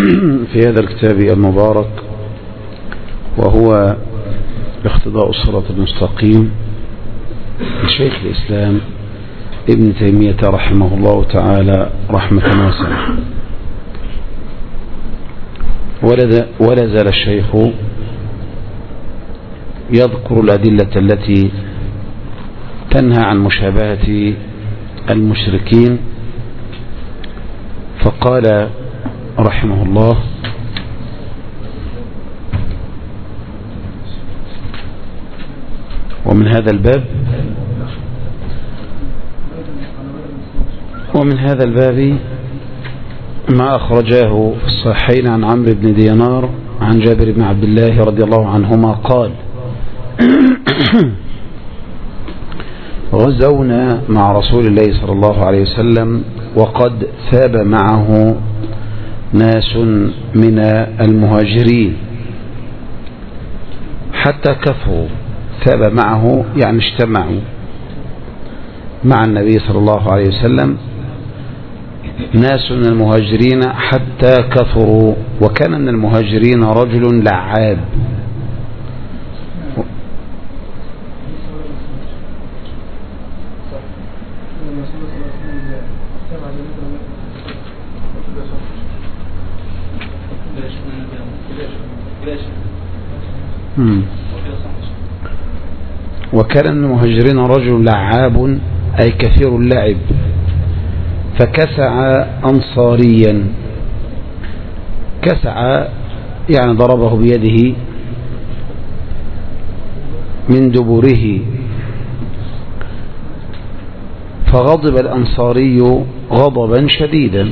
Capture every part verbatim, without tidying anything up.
في هذا الكتاب المبارك، وهو اقتضاء الصراط المستقيم لشيخ الإسلام ابن تيمية رحمه الله تعالى رحمة واسعة. ولا زال الشيخ يذكر الأدلة التي تنهى عن مشابهة المشركين، فقال رحمه الله: ومن هذا الباب ومن هذا الباب ما أخرجاه في الصحيحين عن عمرو بن دينار عن جابر بن عبد الله رضي الله عنهما قال: غزونا مع رسول الله صلى الله عليه وسلم وقد ثاب معه ناس من المهاجرين حتى كفروا. ثاب معه يعني اجتمعوا مع النبي صلى الله عليه وسلم ناس من المهاجرين حتى كفروا. وكان من المهاجرين رجل لعاب. وكان من المهاجرين رجل لعاب أي كثير اللعب، فكسع أنصاريا. كسع يعني ضربه بيده من دبره، فغضب الأنصاري غضبا شديدا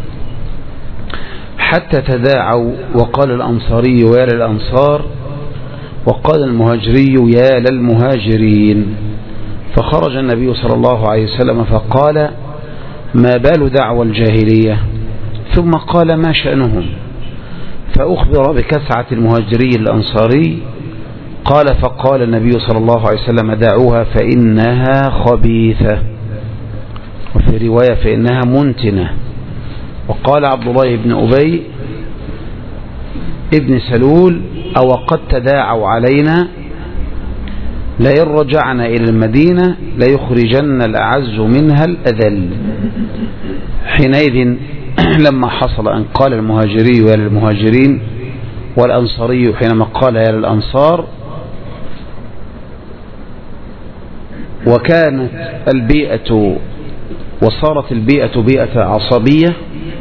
حتى تداعوا، وقال الأنصاري: يا للأنصار، وقال المهاجري: يا للمهاجرين. فخرج النبي صلى الله عليه وسلم فقال: ما بال دعوى الجاهلية؟ ثم قال: ما شأنهم؟ فأخبر بكسعة المهاجري الأنصاري. قال: فقال النبي صلى الله عليه وسلم: دعوها فإنها خبيثة، وفي رواية فإنها منتنة. وقال عبد الله بن أبي ابن سلول: أو قد تداعوا علينا لئن رجعنا إلى المدينة ليخرجن الأعز منها الأذل. حينئذ لما حصل أن قال المهاجري يا للمهاجرين والأنصاري حينما قال يا للأنصار، وكانت البيئة وصارت البيئة بيئة عصبية،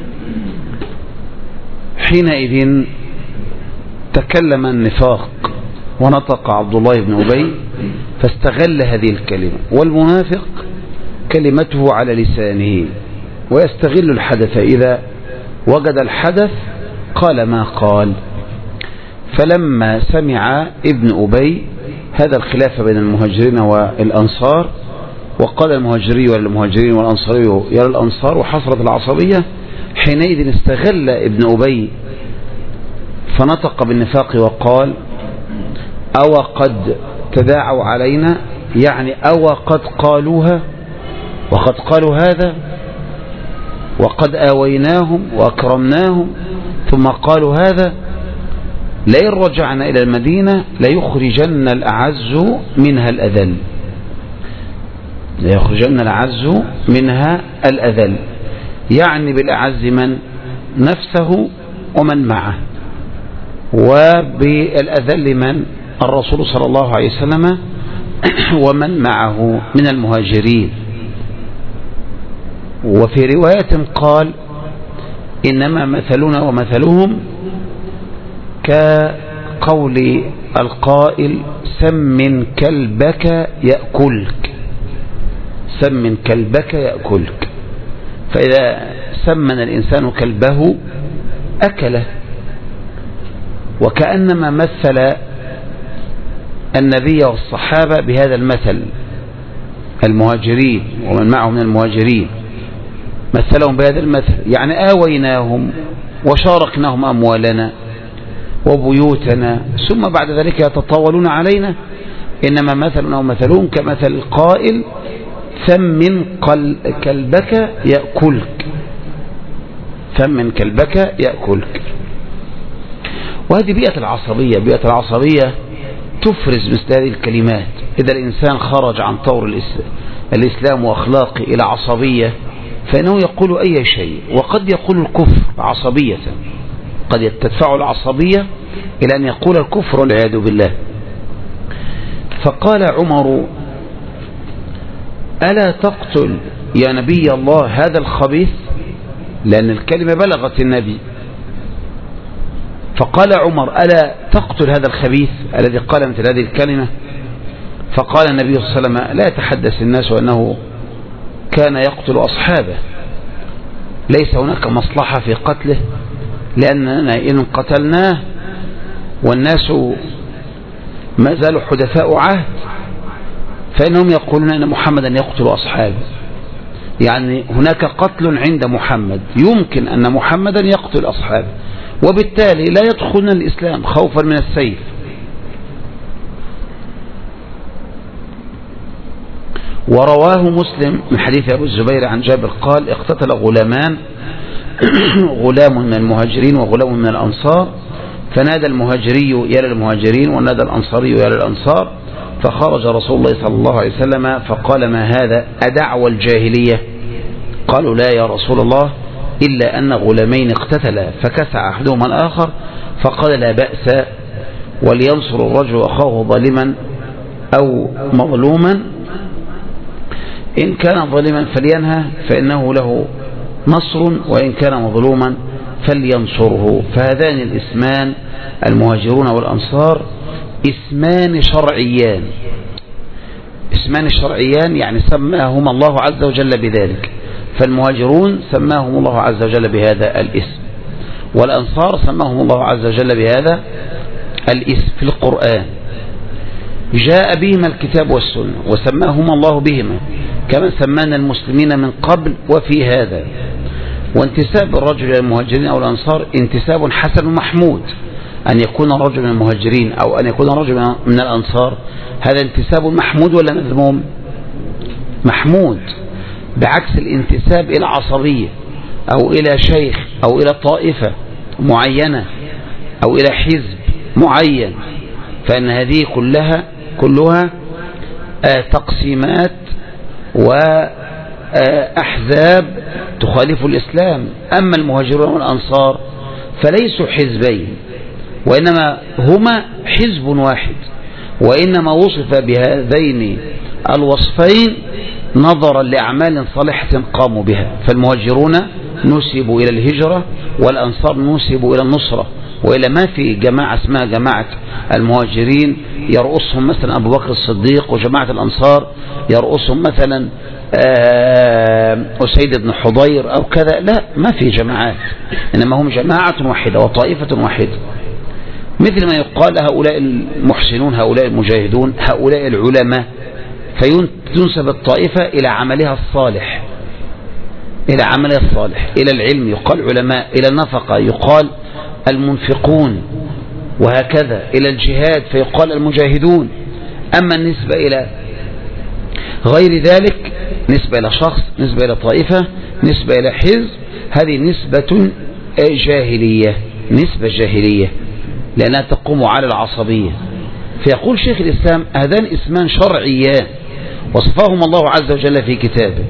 حينئذ تكلم النفاق ونطق عبد الله بن أبي فاستغل هذه الكلمة. والمنافق كلمته على لسانه ويستغل الحدث، إذا وجد الحدث قال ما قال. فلما سمع ابن أبي هذا الخلاف بين المهاجرين والأنصار، وقال المهاجري والمهاجرين والأنصاري يا للأنصار، وحصلت العصبية، حينئذ استغل ابن أبي فنطق بالنفاق وقال: أو قد تداعوا علينا، يعني أو قد قالوها، وقد قالوا هذا، وقد آويناهم وأكرمناهم ثم قالوا هذا، لئن رجعنا إلى المدينة ليخرجن الأعز منها الأذل. ليخرجن الأعز منها الأذل، يعني بالأعز من نفسه ومن معه، وبالأذل من الرسول صلى الله عليه وسلم ومن معه من المهاجرين. وفي رواية قال: إنما مثلنا ومثلهم كقول القائل: سمن كلبك يأكلك. سمن كلبك يأكلك. فإذا سمن الإنسان كلبه أكله. وكأنما مثل النبي والصحابة بهذا المثل، المهاجرين ومن معه من المهاجرين، مثلهم بهذا المثل، يعني آويناهم وشاركناهم أموالنا وبيوتنا، ثم بعد ذلك يتطاولون علينا. إنما مثلنا ومثلهم كمثل القائل: ثمن كلبك يأكلك. ثمن كلبك يأكلك. وهذه بيئة العصبية. بيئة العصبية تفرز مثل هذه الكلمات. إذا الإنسان خرج عن طور الإسلام وأخلاقه إلى عصبية فإنه يقول أي شيء، وقد يقول الكفر عصبية، قد تدفع العصبية إلى أن يقول الكفر والعياذ بالله. فقال عمر: ألا تقتل يا نبي الله هذا الخبيث؟ لأن الكلمة بلغت النبي. فقال عمر: ألا تقتل هذا الخبيث الذي قال مثل هذه الكلمة؟ فقال النبي صلى الله عليه وسلم: لا يتحدث الناس أنه كان يقتل أصحابه، ليس هناك مصلحة في قتله، لأننا إن قتلناه والناس ما زالوا حدثاء عهد فإنهم يقولون أن محمدا يقتل أصحابه، يعني هناك قتل عند محمد، يمكن أن محمدا يقتل أصحابه، وبالتالي لا يدخلون الإسلام خوفا من السيف. ورواه مسلم من حديث أبو الزبير عن جابر قال: اقتتل غلامان، غلام من المهاجرين وغلام من الأنصار، فنادى المهاجري يا للمهاجرين ونادى الأنصاري يا للأنصار، فخرج رسول الله صلى الله عليه وسلم فقال: ما هذا؟ أدعوى الجاهلية؟ قالوا: لا يا رسول الله، إلا أن غلامين اقتتلا فكسع أحدهما الآخر، فقال: لا بأس، ولينصر الرجل أخاه ظالما أو مظلوما، إن كان ظالما فلينهى فإنه له نصر، وإن كان مظلوما فلينصره. فهذان الاسمان المهاجرون والأنصار اسمان شرعيان، اسمان شرعيان يعني سماهما الله عز وجل بذلك. فالمهاجرون سماهم الله عز وجل بهذا الاسم، والأنصار سماهم الله عز وجل بهذا الاسم في القرآن. جاء بهما الكتاب والسنة وسماهما الله بهما كما سمانا المسلمين من قبل وفي هذا. وانتساب الرجل إلى المهاجرين أو الأنصار انتساب حسن محمود، أن يكون الرجل من المهاجرين أو أن يكون الرجل من الأنصار، هذا انتساب محمود ولا مذموم؟ محمود، بعكس الانتساب إلى عصبية أو إلى شيخ أو إلى طائفة معينة أو إلى حزب معين، فإن هذه كلها كلها تقسيمات وأحزاب تخالف الإسلام. أما المهاجرون والأنصار فليسوا حزبين، وإنما هما حزب واحد، وإنما وصف بهذين الوصفين نظرا لأعمال صالحة قاموا بها. فالمهاجرون نسبوا إلى الهجرة، والأنصار نسبوا إلى النصرة، وإلى ما في جماعة اسمها جماعة المهاجرين يرؤسهم مثلا أبو بكر الصديق، وجماعة الأنصار يرؤسهم مثلا أسيد بن حضير أو كذا. لا، ما في جماعات، إنما هم جماعة واحدة وطائفة واحدة، مثل ما يقال هؤلاء المحسنون، هؤلاء المجاهدون، هؤلاء العلماء، فينسب الطائفة إلى عملها الصالح، إلى عملها الصالح، إلى العلم يقال علماء، إلى النفقة يقال المنفقون، وهكذا إلى الجهاد فيقال المجاهدون. أما النسبة إلى غير ذلك، نسبة إلى شخص، نسبة إلى طائفة، نسبة إلى حزب، هذه نسبة جاهلية، نسبة جاهلية لأنها تقوم على العصبية. فيقول شيخ الإسلام: هذان اسمان شرعيان وصفاهما الله عز وجل في كتابه،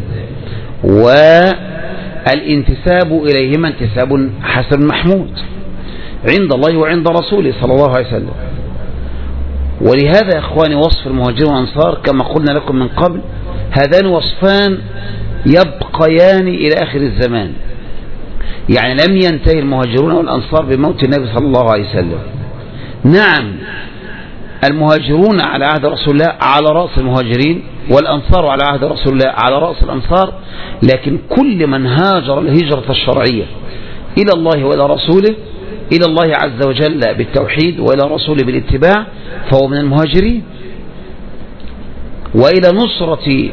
والانتساب إليهما انتساب حسن محمود عند الله وعند رسوله صلى الله عليه وسلم. ولهذا يا إخواني وصف المهاجرين والأنصار كما قلنا لكم من قبل، هذان وصفان يبقيان إلى آخر الزمان، يعني لم ينتهي المهاجرون والأنصار بموت النبي صلى الله عليه وسلم. نعم، المهاجرون على عهد رسول الله على رأس المهاجرين، والأنصار على عهد رسول الله على رأس الأنصار، لكن كل من هاجر الهجرة الشرعية إلى الله وإلى رسوله، إلى الله عز وجل بالتوحيد وإلى رسوله بالاتباع، فهو من المهاجرين، وإلى نصرة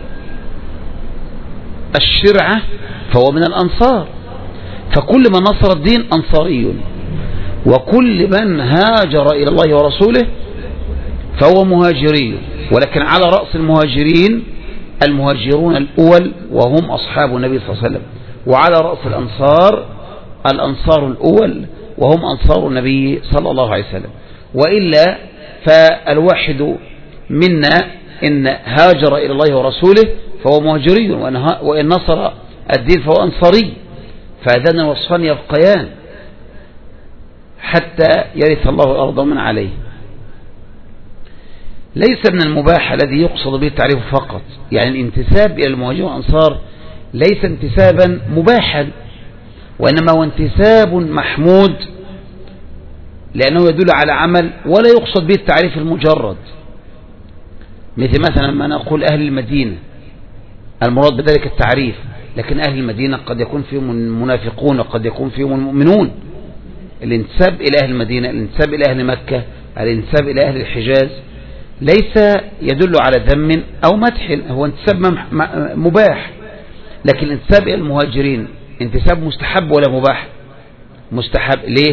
الشرعة فهو من الأنصار. فكل من نصر الدين أنصاري، وكل من هاجر إلى الله ورسوله فهو مهاجري. ولكن على رأس المهاجرين المهاجرون الأول وهم أصحاب النبي صلى الله عليه وسلم، وعلى رأس الأنصار الأنصار الأول وهم أنصار النبي صلى الله عليه وسلم. وإلا فالواحد منا إن هاجر إلى الله ورسوله فهو مهاجري، وإن نصر الدين فهو أنصاري، فهذان الوصفان يبقيان حتى يرث الله الأرض من عليه. ليس من المباح الذي يقصد به التعريف فقط، يعني الانتساب إلى المهاجرين والأنصار ليس انتسابا مباحا، وإنما هو انتساب محمود لأنه يدل على عمل ولا يقصد به التعريف المجرد. مثل مثلا ما نقول أهل المدينة، المراد بذلك التعريف، لكن أهل المدينة قد يكون فيهم المنافقون وقد يكون فيهم المؤمنون. الانتساب إلى أهل المدينة، الانتساب إلى أهل مكة، الانتساب إلى أهل الحجاز ليس يدل على ذم أو مدح، هو انتساب مباح. لكن الانتساب إلى المهاجرين انتساب مستحب ولا مباح؟ مستحب. ليه؟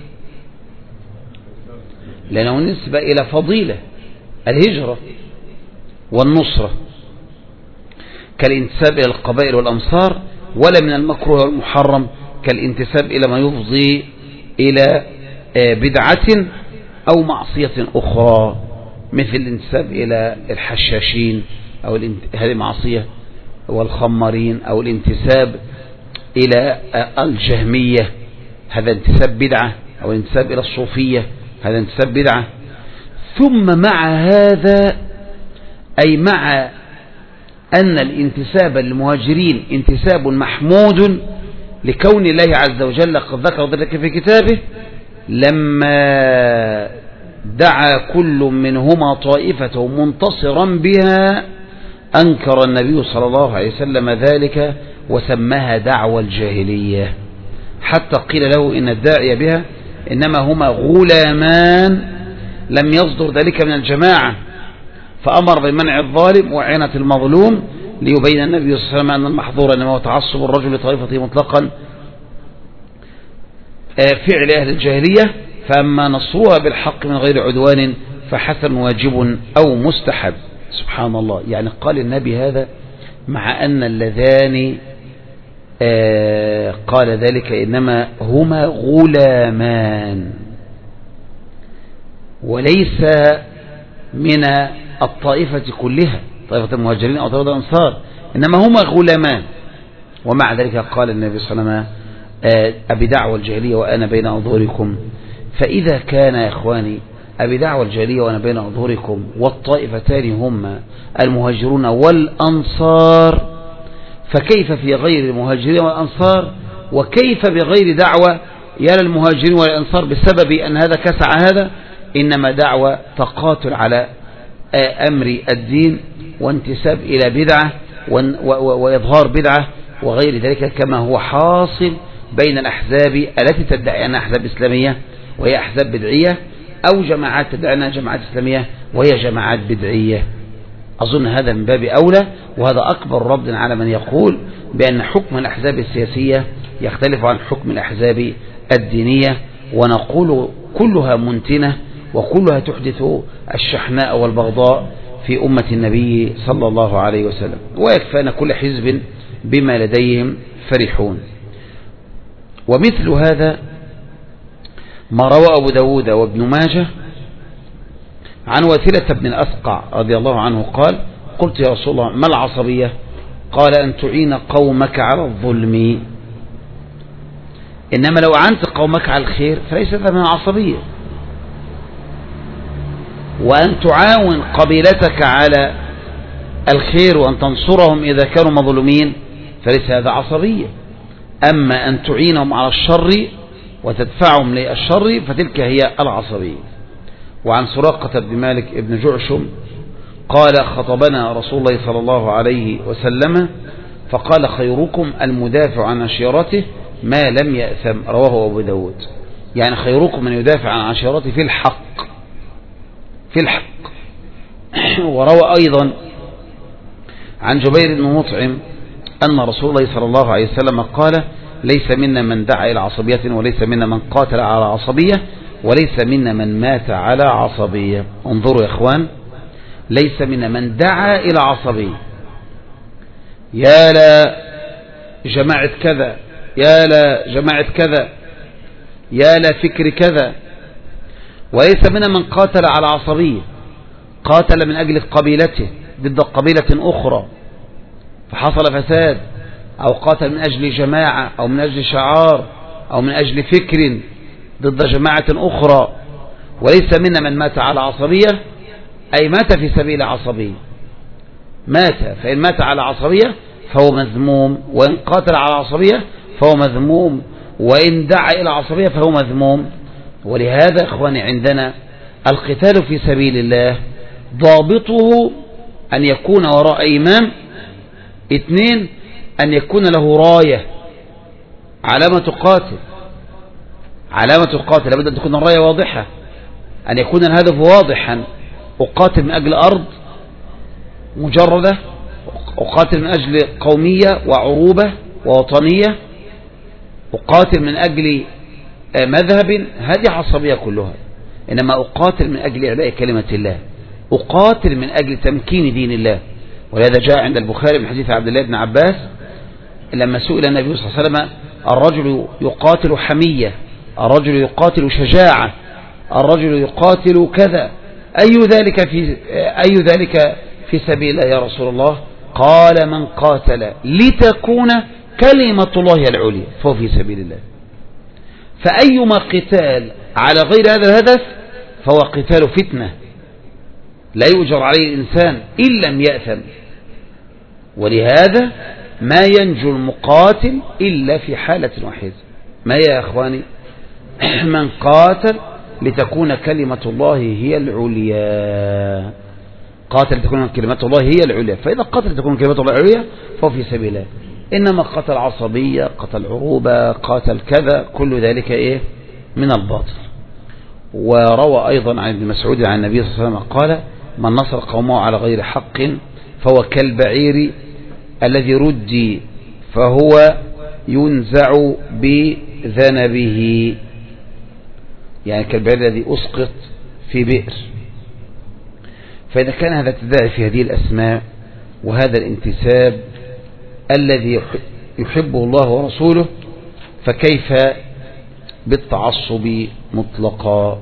لأنه نسبة إلى فضيلة الهجرة والنصرة، كالانتساب إلى القبائل والأمصار، ولا من المكروه والمحرم كالانتساب إلى ما يفضي إلى بدعة أو معصية أخرى، مثل الانتساب إلى الحشاشين أو هذه معصية والخمارين، أو الانتساب إلى الجهمية هذا انتساب بدعة، أو الانتساب إلى الصوفية هذا انتساب بدعة. ثم مع هذا أي مع أن الانتساب للمهاجرين انتساب محمود لكون الله عز وجل قد ذكر ذلك في كتابه، لما دعا كل منهما طائفة منتصرا بها أنكر النبي صلى الله عليه وسلم ذلك وسماها دعوى الجاهلية، حتى قيل له إن الداعي بها إنما هما غلامان لم يصدر ذلك من الجماعة، فأمر بمنع الظالم وإعانة المظلوم ليبين النبي صلى الله عليه وسلم أن المحظور إنما هو تعصب الرجل لطائفته مطلقا فعل أهل الجاهلية، فأما نصروها بالحق من غير عدوان فحسن واجب أو مستحب. سبحان الله، يعني قال النبي هذا مع أن اللذان قال ذلك إنما هما غلامان وليس من الطائفة كلها، طائفة المهاجرين أو طائفة الأنصار، إنما هما غلامان. ومع ذلك قال النبي صلى الله عليه وسلم أبي دعوى الجاهلية وأنا بين أظهركم. فإذا كان يا إخواني أبي دعوى الجاهلية وأنا بين أظهركم والطائفتان هما المهاجرون والأنصار، فكيف في غير المهاجرين والأنصار؟ وكيف بغير دعوة يا للمهاجرين والأنصار بسبب أن هذا كسع هذا؟ إنما دعوة تقاتل على أمر الدين وانتساب إلى بدعة وإظهار بدعة وغير ذلك، كما هو حاصل بين الأحزاب التي تدعي أنها أحزاب إسلامية وهي أحزاب بدعية، أو جماعات تدعي أنها جماعات إسلامية وهي جماعات بدعية. أظن هذا من باب أولى، وهذا أكبر رد على من يقول بأن حكم الأحزاب السياسية يختلف عن حكم الأحزاب الدينية، ونقول كلها منتنة وكلها تحدث الشحناء والبغضاء في أمة النبي صلى الله عليه وسلم، ويكفى أن كل حزب بما لديهم فرحون. ومثل هذا ما روى أبو داود وابن ماجه عن واثلة بن الأسقع رضي الله عنه قال: قلت يا رسول الله ما العصبية؟ قال: أن تعين قومك على الظلم، إنما لو أعنت قومك على الخير فليس هذا من العصبية، وأن تعاون قبيلتك على الخير وأن تنصرهم إذا كانوا مظلومين فليس هذا عصبية. أما أن تعينهم على الشر وتدفعهم للشر فتلك هي العصبية. وعن سراقة بن مالك ابن جعشم قال: خطبنا رسول الله صلى الله عليه وسلم فقال: خيركم المدافع عن عشيرته ما لم يأثم، رواه أبو داود. يعني خيركم من يدافع عن عشيرته في الحق، في الحق. وروى أيضا عن جبير بن مطعم أن رسول الله صلى الله عليه وسلم قال: ليس منا من دعا إلى عصبية، وليس منا من قاتل على عصبية، وليس منا من مات على عصبية. انظروا يا إخوان، ليس منا من دعا إلى عصبية، يا لا جماعة كذا، يا لا جماعة كذا، يا لفكر كذا. وليس منا من قاتل على عصبية، قاتل من أجل قبيلته ضد قبيلة أخرى فحصل فساد، أو قاتل من أجل جماعة أو من أجل شعار أو من أجل فكر ضد جماعة أخرى. وليس منا من مات على عصبية، أي مات في سبيل عصبية، مات، فإن مات على عصبية فهو مذموم، وإن قاتل على عصبية فهو مذموم، وإن دعا إلى عصبية فهو مذموم. ولهذا إخواني عندنا القتال في سبيل الله ضابطه أن يكون وراء إمام، اثنين أن يكون له راية علامة قاتل، علامة قاتل لابد أن تكون الراية واضحة، أن يكون الهدف واضحا، أقاتل من أجل أرض مجردة، أقاتل من أجل قومية وعروبة ووطنية، أقاتل من أجل مذهب، هذه عصبية كلها. إنما أقاتل من أجل إعلاء كلمة الله، أقاتل من أجل تمكين دين الله. ولهذا جاء عند البخاري من حديث عبد الله بن عباس لما سئل النبي صلى الله عليه وسلم: الرجل يقاتل حمية، الرجل يقاتل شجاعة، الرجل يقاتل كذا، أي ذلك في أي ذلك في سبيل الله يا رسول الله؟ قال: من قاتل لتكون كلمة الله العليا فهو في سبيل الله. فأيما قتال على غير هذا الهدف فهو قتال فتنة لا يؤجر عليه الإنسان إن لم يأثم. ولهذا ما ينجو المقاتل إلا في حالة واحدة، ما يا أخواني؟ من قاتل لتكون كلمة الله هي العليا، قاتل لتكون كلمة الله هي العليا. فإذا قاتل لتكون كلمة الله العليا فهو في سبيل الله. إنما قتل عصبية، قتل عروبة، قتل كذا، كل ذلك إيه؟ من الباطل. وروى أيضا عن ابن مسعود عن النبي صلى الله عليه وسلم قال: من نصر قومه على غير حق فهو كالبعير الذي ردي فهو ينزع بذنبه، يعني كالبعير الذي أسقط في بئر. فإذا كان هذا التداعي في هذه الأسماء وهذا الانتساب الذي يحبه الله ورسوله، فكيف بالتعصب مطلقا؟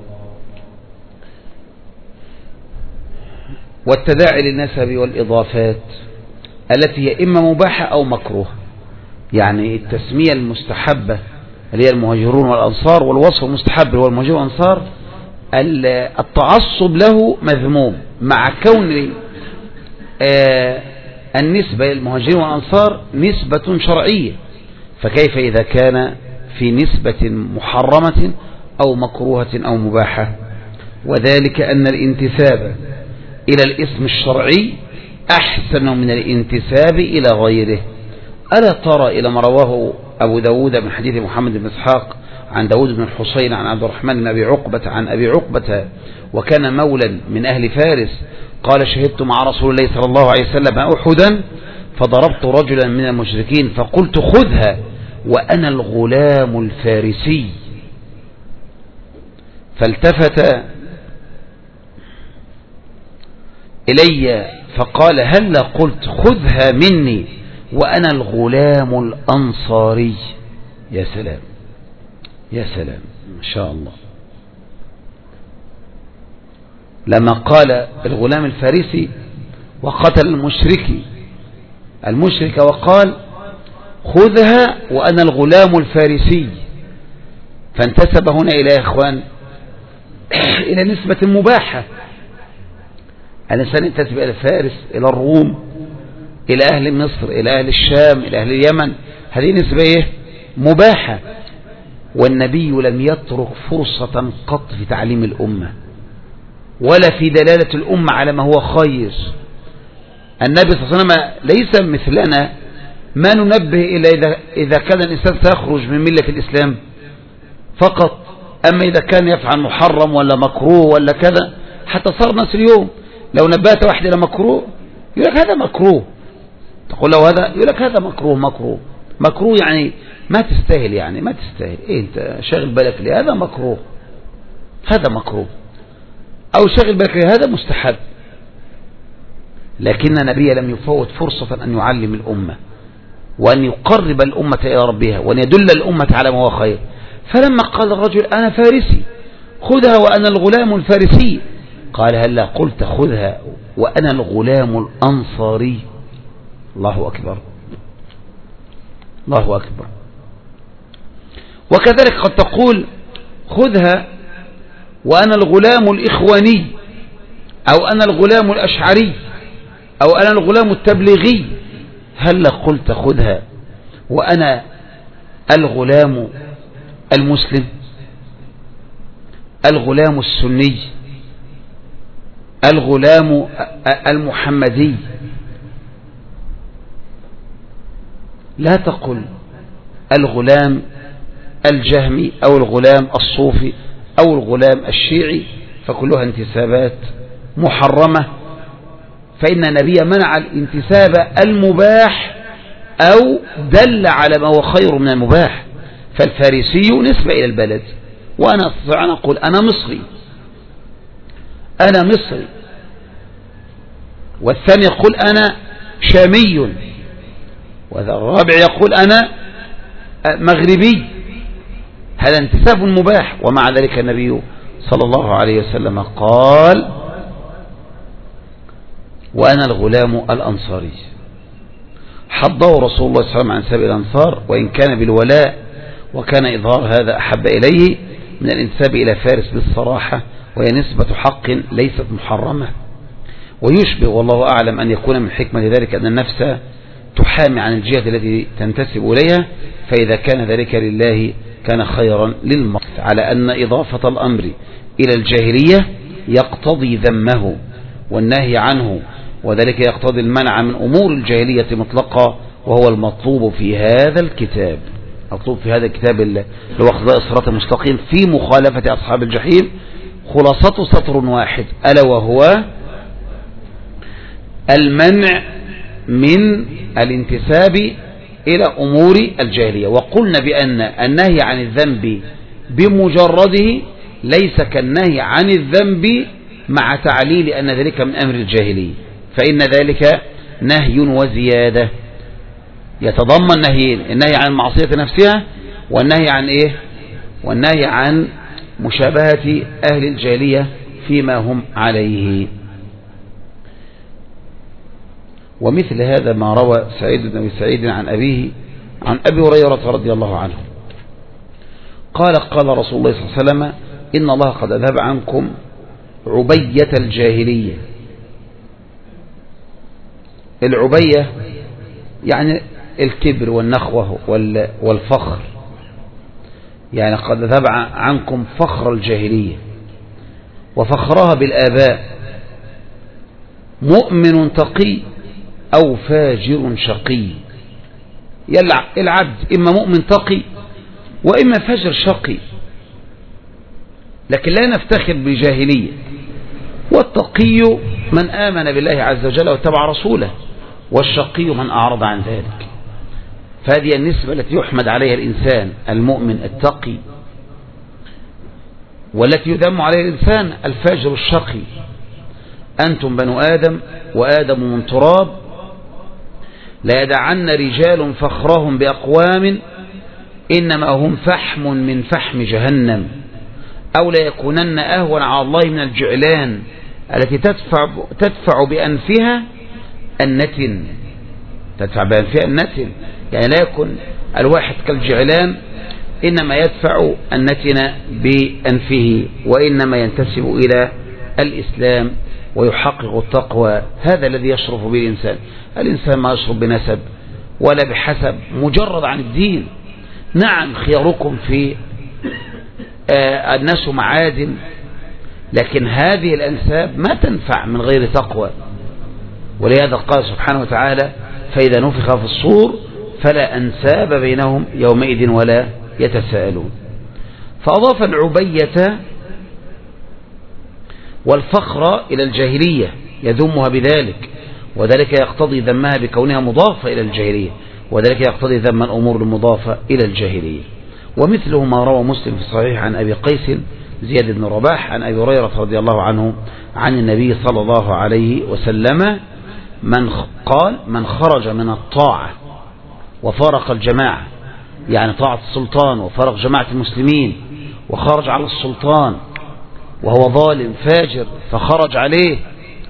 والتداعي للنسب والإضافات التي هي إما مباحة أو مكروه، يعني التسمية المستحبة اللي هي المهاجرون والأنصار، والوصف المستحب هو المهاجرون والأنصار، التعصب له مذموم مع كون آه النسبة للمهاجرين والأنصار نسبة شرعية، فكيف إذا كان في نسبة محرمة أو مكروهة أو مباحة؟ وذلك أن الانتساب إلى الاسم الشرعي أحسن من الانتساب إلى غيره. ألا ترى إلى ما رواه أبو داود من حديث محمد بن إسحاق عن داود بن الحسين عن عبد الرحمن بن أبي عقبة عن أبي عقبة وكان مولا من أهل فارس قال: شهدت مع رسول الله صلى الله عليه وسلم أحدا فضربت رجلا من المشركين فقلت: خذها وأنا الغلام الفارسي. فالتفت إلي فقال: هلا قلت خذها مني وأنا الغلام الأنصاري. يا سلام يا سلام ما شاء الله. لما قال الغلام الفارسي وقتل المشركي المشرك وقال: خذها وأنا الغلام الفارسي، فانتسب هنا إلى يا إخوان إلى نسبة مباحة. الإنسان ينتسب إلى فارس، إلى الروم، إلى أهل مصر، إلى أهل الشام، إلى أهل اليمن، هذه نسبة إيه؟ مباحة. والنبي لم يترك فرصة قط في تعليم الأمة ولا في دلالة الأمة على ما هو خير. النبي صلى الله عليه وسلم ليس مثلنا ما ننبه إلى إذا, إذا كان الإنسان سيخرج من ملة الإسلام فقط، أما إذا كان يفعل محرم ولا مكروه ولا كذا. حتى صار ناس اليوم لو نبهت واحد إلى مكروه يقول لك هذا مكروه، تقول له هذا يقول لك هذا مكروه مكروه مكروه يعني ما تستاهل، يعني ما تستاهل، إيه أنت شاغل بالك ليه؟ هذا مكروه هذا مكروه، أو شاغل بالك ليه؟ هذا مستحب. لكن النبي لم يفوت فرصة أن يعلم الأمة وأن يقرب الأمة إلى ربها وأن يدل الأمة على ما هو خير. فلما قال الرجل أنا فارسي خذها وأنا الغلام الفارسي، قال هلا قلت خذها وأنا الغلام الأنصاري. الله أكبر، الله أكبر. وكذلك قد تقول خذها وأنا الغلام الإخواني، أو أنا الغلام الأشعري، أو أنا الغلام التبليغي. هلا قلت خذها وأنا الغلام المسلم، الغلام السني، الغلام المحمدي. لا تقل الغلام الجهمي أو الغلام الصوفي أو الغلام الشيعي، فكلها انتسابات محرمة، فإن النبي منع الانتساب المباح أو دل على ما هو خير من المباح. فالفارسي نسبة إلى البلد، وأنا أستطيع أن أقول أنا مصري، أنا مصري، والثاني يقول أنا شامي، والرابع يقول أنا مغربي. هذا انتساب مباح، ومع ذلك النبي صلى الله عليه وسلم قال وأنا الغلام الأنصاري. حضه رسول الله صلى الله عليه وسلم عن سبيل الأنصار، وإن كان بالولاء، وكان إظهار هذا أحب إليه من الانتساب إلى فارس بالصراحة، وهي نسبة حق ليست محرمة. ويشبه والله أعلم أن يكون من حكمة ذلك أن النفس تحامي عن الجهة التي تنتسب إليها، فإذا كان ذلك لله كان خيرا للمرء، على أن إضافة الأمر إلى الجاهلية يقتضي ذمه والنهي عنه، وذلك يقتضي المنع من أمور الجاهلية مطلقة، وهو المطلوب في هذا الكتاب. مطلوب في هذا الكتاب اللي هو اقتضاء الصراط المستقيم في مخالفة أصحاب الجحيم خلاصته سطر واحد، ألا وهو المنع من الانتساب إلى أمور الجاهلية. وقلنا بأن النهي عن الذنب بمجرده ليس كالنهي عن الذنب مع تعليل أن ذلك من أمر الجاهلية، فإن ذلك نهي وزيادة يتضمن نهيين: النهي عن المعصية نفسها، والنهي عن إيه؟ والنهي عن مشابهة أهل الجاهلية فيما هم عليه. ومثل هذا ما روى سعيد بن أبي سعيد عن أبيه عن أبي هريرة رضي الله عنه قال قال رسول الله صلى الله عليه وسلم: إن الله قد أذهب عنكم عبية الجاهلية. العبية يعني الكبر والنخوة والفخر، يعني قد أذهب عنكم فخر الجاهلية وفخرها بالآباء، مؤمن تقي أو فاجر شقي. العبد إما مؤمن تقي وإما فاجر شقي، لكن لا نفتخر بجاهلية. والتقي من آمن بالله عز وجل واتبع رسوله، والشقي من أعرض عن ذلك. فهذه النسبة التي يحمد عليها الإنسان المؤمن التقي، والتي يذم عليها الإنسان الفاجر الشقي. أنتم بنو آدم وآدم من تراب، لا يدعن رجال فخرهم بأقوام إنما هم فحم من فحم جهنم، أو لا يكونن أهون على الله من الجعلان التي تدفع, تدفع بأنفها النتن تدفع بأنفها النتن يعني لا يكون الواحد كالجعلان، إنما يدفع النتن بأنفه، وإنما ينتسب إلى الإسلام ويحقق التقوى. هذا الذي يشرف به الإنسان. الإنسان ما يشرف بنسب ولا بحسب، مجرد عن الدين. نعم خياركم في آه الناس معادن، لكن هذه الأنساب ما تنفع من غير تقوى. ولهذا قال سبحانه وتعالى: فإذا نفخ في الصور فلا أنساب بينهم يومئذ ولا يتساءلون. فأضاف العبية والفخر إلى الجاهلية يذمها بذلك، وذلك يقتضي ذمها بكونها مضافة إلى الجاهلية، وذلك يقتضي ذم الأمور المضافة إلى الجاهلية. ومثله ما روى مسلم في الصحيح عن أبي قيس زياد بن رباح عن أبي هريرة رضي الله عنه عن النبي صلى الله عليه وسلم: من قال: من خرج من الطاعة وفارق الجماعة يعني طاعة السلطان وفارق جماعة المسلمين وخرج على السلطان وهو ظالم فاجر فخرج عليه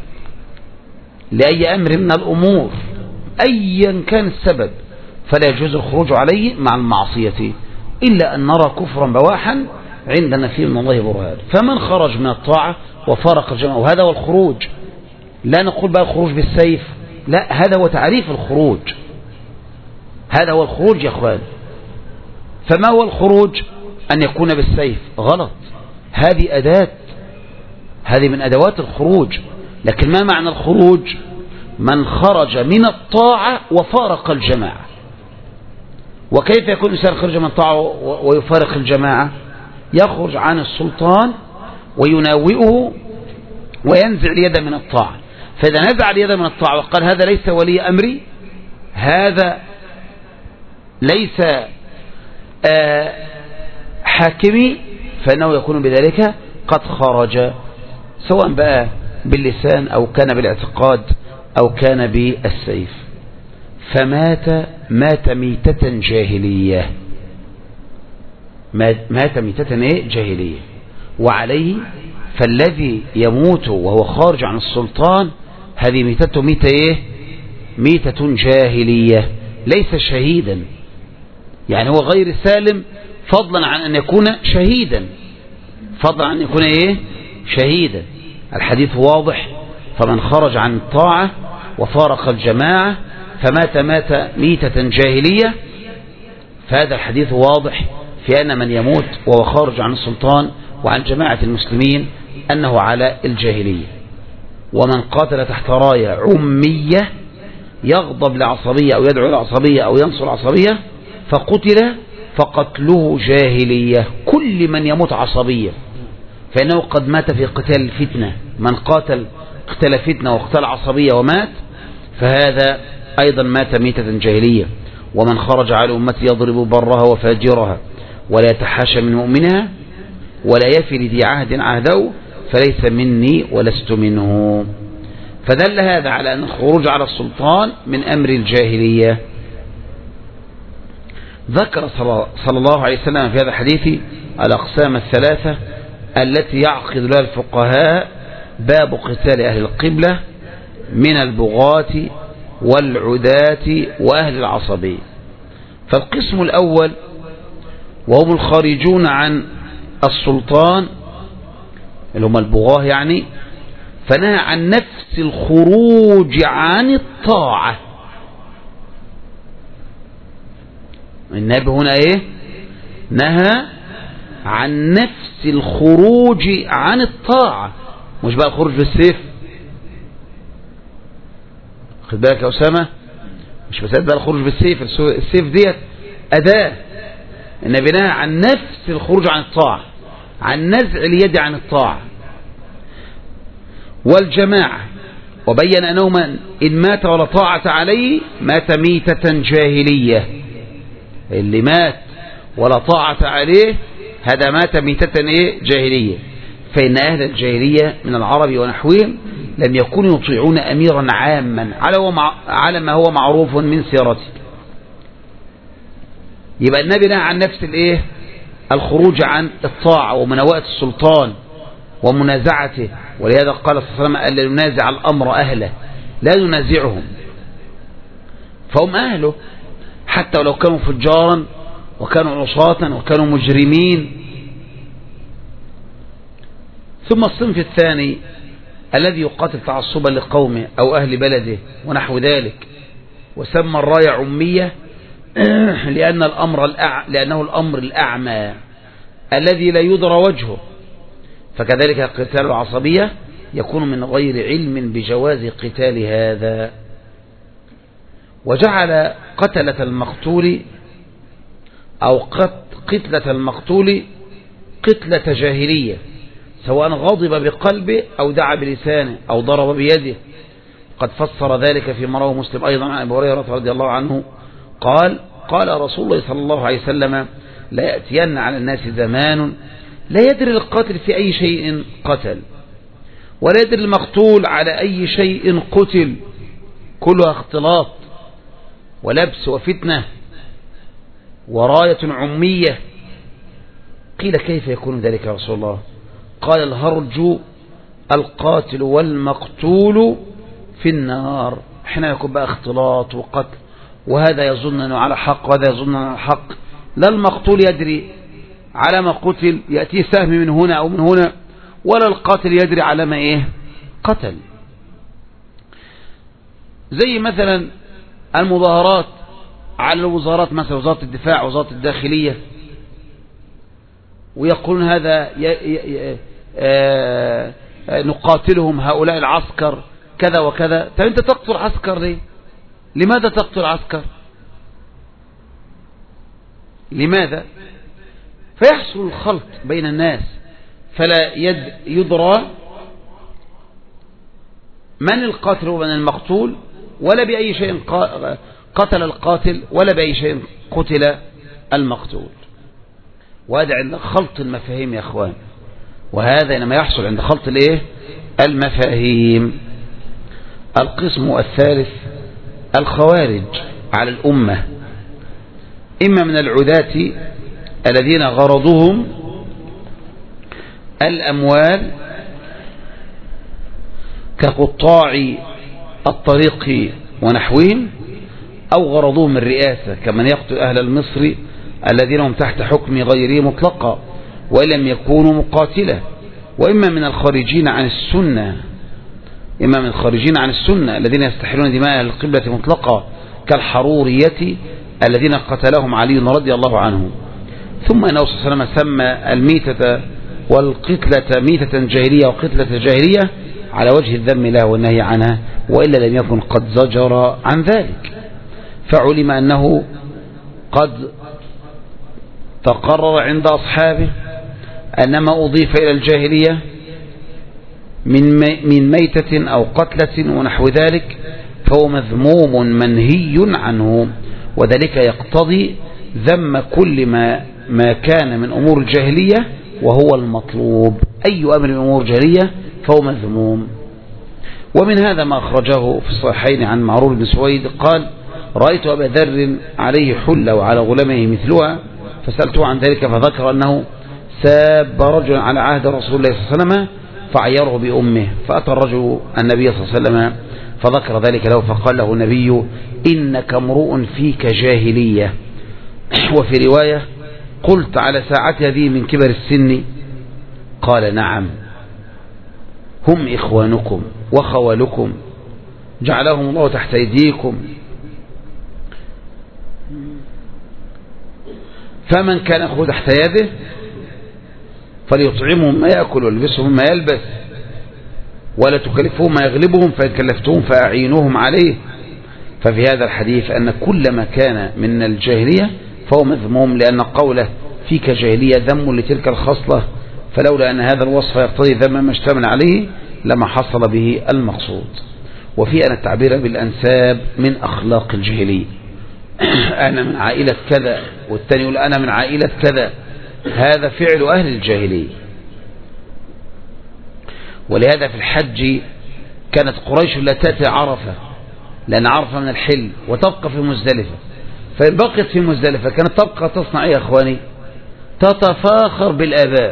لأي أمر من الأمور أيا كان السبب فلا يجوز الخروج عليه مع المعصية إلا أن نرى كفرا بواحا عندنا فيه من الله برهان. فمن خرج من الطاعة وفارق الجماعة، وهذا هو الخروج، لا نقول بقى الخروج بالسيف، لا، هذا هو تعريف الخروج، هذا هو الخروج يا أخوان. فما هو الخروج؟ أن يكون بالسيف، غلط، هذه أداة، هذه من أدوات الخروج. لكن ما معنى الخروج؟ من خرج من الطاعة وفارق الجماعة. وكيف يكون الإنسان خرج من الطاعة ويفارق الجماعة؟ يخرج عن السلطان ويناوئه وينزع اليد من الطاعة. فإذا نزع اليد من الطاعة وقال هذا ليس ولي أمري، هذا ليس آه حاكمي، فإنه يكون بذلك قد خرج، سواء بقى باللسان أو كان بالاعتقاد أو كان بالسيف. فمات مات ميتة جاهلية، مات ميتة ايه جاهلية. وعليه فالذي يموت وهو خارج عن السلطان هذه ميتته ميتة ايه ميتة جاهلية، ليس شهيدا، يعني هو غير سالم فضلا عن أن يكون شهيدا، فضلا عن أن يكون ايه شهيدا. الحديث واضح، فمن خرج عن الطاعة وفارق الجماعة فمات مات ميتة جاهلية. فهذا الحديث واضح في أن من يموت وهو خارج عن السلطان وعن جماعة المسلمين أنه على الجاهلية. ومن قاتل تحت راية عمية يغضب لعصبية أو يدعو لعصبية أو ينصر عصبية فقتل فقتله جاهلية. كل من يموت عصبية فإنه قد مات في قتال الفتنة. من قاتل قتال فتنة وقتال عصبية ومات فهذا أيضا مات ميتة جاهلية. ومن خرج على أمتي يضرب برها وفاجرها ولا يتحاشى من مؤمنها ولا يفي لذي عهد عهده فليس مني ولست منه. فدل هذا على أن الخروج على السلطان من أمر الجاهلية. ذكر صلى الله عليه وسلم في هذا الحديث الأقسام الثلاثة التي يعقد لها الفقهاء باب قتال أهل القبلة من البغاة والعداة وأهل العصبية. فالقسم الأول وهم الخارجون عن السلطان اللي هم البغاة يعني، فنهى عن نفس الخروج عن الطاعة. النبي هنا ايه نهى عن نفس الخروج عن الطاعة، مش بقى الخروج بالسيف. خد بالك يا أسامة، مش بس بقى الخروج بالسيف، السيف ديت أداة. النبي نهى عن نفس الخروج عن الطاعة، عن نزع اليد عن الطاعة. والجماعة وبين أنه من إن مات ولا طاعة عليه مات ميتة جاهلية. اللي مات ولا طاعة عليه هذا مات ميتة إيه جاهلية. فإن أهل الجاهلية من العرب ونحوهم لم يكونوا يطيعون أميرا عاما على ما هو معروف من سيرته. يبقى النبي نهى عن نفس الايه الخروج عن الطاعة ومناوئة السلطان ومنازعته. ولهذا قال صلى الله عليه وسلم ألا ننازع الأمر أهله، لا ننازعهم، فهم أهله حتى ولو كانوا فجارا وكانوا عصاة وكانوا مجرمين. ثم الصنف الثاني الذي يقاتل تعصبا لقومه أو أهل بلده ونحو ذلك، وسمى الراية عمية لأن الأمر الأع... لأنه الأمر الأعمى الذي لا يدرى وجهه. فكذلك قتال العصبية يكون من غير علم بجواز قتال هذا. وجعل قتلة المقتول أو قتلة المقتول قتلة جاهلية، سواء غضب بقلبه أو دعا بلسانه أو ضرب بيده. قد فسر ذلك في رواه مسلم أيضا عن أبي هريرة رضي الله عنه قال قال رسول الله صلى الله عليه وسلم لا يأتين على الناس زمان لا يدري القاتل في أي شيء قتل ولا يدري المقتول على أي شيء قتل، كلها اختلاط ولبس وفتنة. وراية عمية. قيل كيف يكون ذلك يا رسول الله؟ قال الهرج القاتل والمقتول في النار. حين يكون بقى اختلاط وقتل، وهذا يظن أنه على حق وهذا يظن أنه على حق، لا المقتول يدري على ما قتل يأتيه سهم من هنا أو من هنا، ولا القاتل يدري على ما إيه قتل. زي مثلا المظاهرات على الوزارات، مثلا وزارة الدفاع وزارة الداخلية، ويقولون هذا ي... ي... ي... نقاتلهم هؤلاء العسكر كذا وكذا. طب أنت تقتل عسكر ليه؟ لماذا تقتل عسكر؟ لماذا؟ فيحصل الخلط بين الناس، فلا يد يدرى من القاتل ومن المقتول، ولا بأي شيء قتل القاتل ولا بأي شيء قتل المقتول. وهذا عند خلط المفاهيم يا أخوان، وهذا إنما يحصل عند خلط الايه المفاهيم. القسم الثالث الخوارج على الأمة، إما من العداة الذين غرضهم الأموال كقطاع الطريق ونحوهم، أو غرضهم الرئاسة كمن يقتل أهل المصر الذين هم تحت حكم غيره مطلقا وإن لم يكونوا مقاتلة. وإما من الخارجين عن السنة، إما من الخارجين عن السنة الذين يستحلون دماء القبلة مطلقا كالحرورية الذين قتلهم علي رضي الله عنه. ثم أنه صلى الله عليه وسلم سمى الميتة والقتلة ميتة جاهلية وقتلة جاهلية على وجه الذم لها والنهي عنها، وإلا لم يكن قد زجر عن ذلك. فعلم أنه قد تقرر عند أصحابه أن ما أضيف إلى الجاهلية من من ميتة أو قتلة ونحو ذلك فهو مذموم منهي عنه، وذلك يقتضي ذم كل ما ما كان من أمور الجاهلية وهو المطلوب. أي أمر من أمور الجاهلية فهو مذموم. ومن هذا ما أخرجه في الصحيحين عن معروف بن سويد قال: رأيت أبا ذر عليه حلة وعلى غلامه مثلها، فسألته عن ذلك فذكر أنه ساب رجلا على عهد رسول الله صلى الله عليه وسلم فعيره بأمه، فأتى الرجل النبي صلى الله عليه وسلم فذكر ذلك له، فقال له النبي: إنك امرؤ فيك جاهلية. وفي رواية: قلت على ساعتها هذه من كبر السن؟ قال: نعم، هم إخوانكم وخوالكم جعلهم الله تحت أيديكم، فمن كان أخوه تحت يده فليطعمهم ما يأكل ويلبسهم ما يلبس، ولا تكلفهم ما يغلبهم، فإن كلفتهم فأعينوهم عليه. ففي هذا الحديث أن كل ما كان من الجاهلية فهو مذموم، لأن قوله فيك جاهلية ذم لتلك الخصلة، فلولا أن هذا الوصف يقتضي ذم ما اشتمل عليه لما حصل به المقصود. وفي أن التعبير بالأنساب من أخلاق الجاهلية. أنا من عائلة كذا، والثاني يقول أنا من عائلة كذا، هذا فعل أهل الجاهلية. ولهذا في الحج كانت قريش لا تأتي عرفة، لأن عرفة من الحل، وتبقى في مزدلفة. فإن بقيت في مزدلفة كانت تبقى تصنع إيه يا أخواني؟ تتفاخر بالآباء.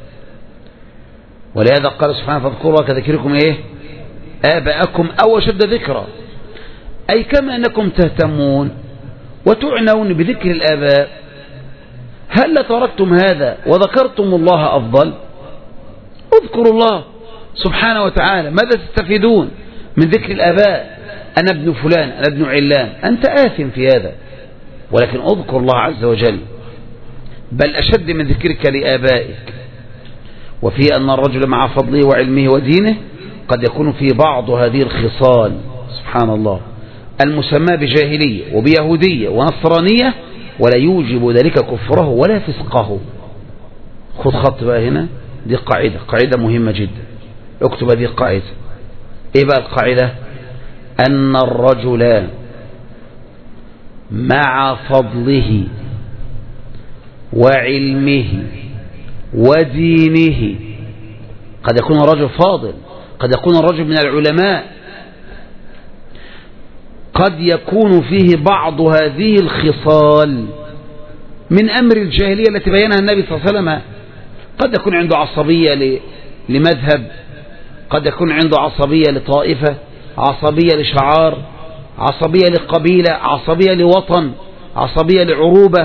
ولهذا قال سبحانه: فاذكروا كذكركم إيه آباءكم أو أشد ذكرا، أي كما أنكم تهتمون وتعنون بذكر الآباء، هل تركتم هذا وذكرتم الله أفضل؟ اذكروا الله سبحانه وتعالى. ماذا تستفيدون من ذكر الآباء؟ أنا ابن فلان، أنا ابن علان، أنت آثم في هذا، ولكن اذكر الله عز وجل، بل أشد من ذكرك لآبائك. وفي أن الرجل مع فضله وعلمه ودينه قد يكون في بعض هذه الخصال سبحان الله المسمى بجاهلية وبيهودية ونصرانية، ولا يوجب ذلك كفره ولا فسقه. خذ خط بقى هنا، دي قاعدة قاعدة مهمة جدا، اكتب هذه القاعدة. ايه بقى القاعدة؟ أن الرجل مع فضله وعلمه ودينه، قد يكون الرجل فاضل، قد يكون الرجل من العلماء، قد يكون فيه بعض هذه الخصال من أمر الجاهلية التي بينها النبي صلى الله عليه وسلم. قد يكون عنده عصبية لمذهب، قد يكون عنده عصبية لطائفة، عصبية لشعار، عصبية لقبيلة، عصبية لوطن، عصبية لعروبة.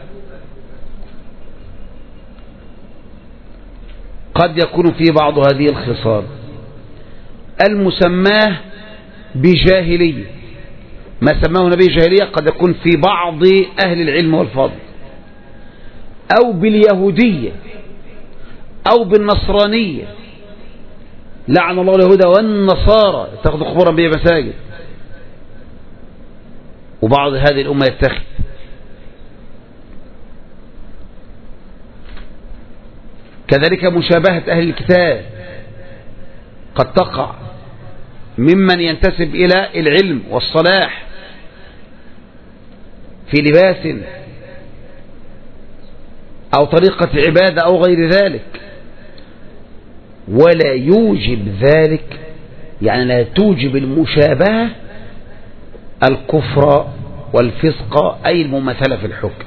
قد يكون في بعض هذه الخصال المسماه بجاهلية، ما سماه النبي جاهلية قد يكون في بعض أهل العلم والفضل، أو باليهودية أو بالنصرانية. لعن الله اليهود والنصارى اتخذوا قبورا بها مساجد، وبعض هذه الأمة يتخذ. كذلك مشابهة أهل الكتاب قد تقع ممن ينتسب إلى العلم والصلاح في لباس أو طريقة عبادة أو غير ذلك، ولا يوجب ذلك، يعني لا توجب المشابهة الكفر والفسق أي المماثلة في الحكم.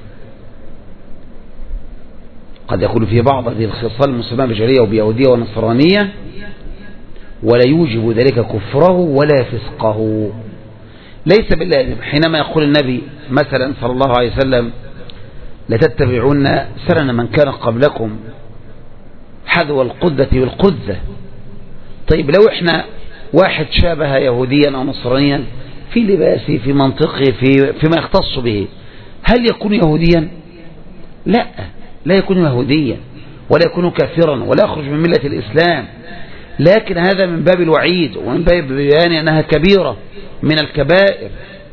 قد يكون في بعض هذه الخصال المسمى بجاهلية وبيهودية ونصرانية ولا يوجب ذلك كفره ولا فسقه. ليس بالله حينما يقول النبي مثلا صلى الله عليه وسلم لتتبعون سنن من كان قبلكم حذو القدة بالقدة. طيب لو احنا واحد شابه يهوديا أو نصرانيا في لباسه في منطقه في فيما يختص به، هل يكون يهوديا؟ لا، لا يكون يهوديا ولا يكون كافرا ولا يخرج من ملة الإسلام، لكن هذا من باب الوعيد ومن باب بيان أنها كبيرة من الكبائر.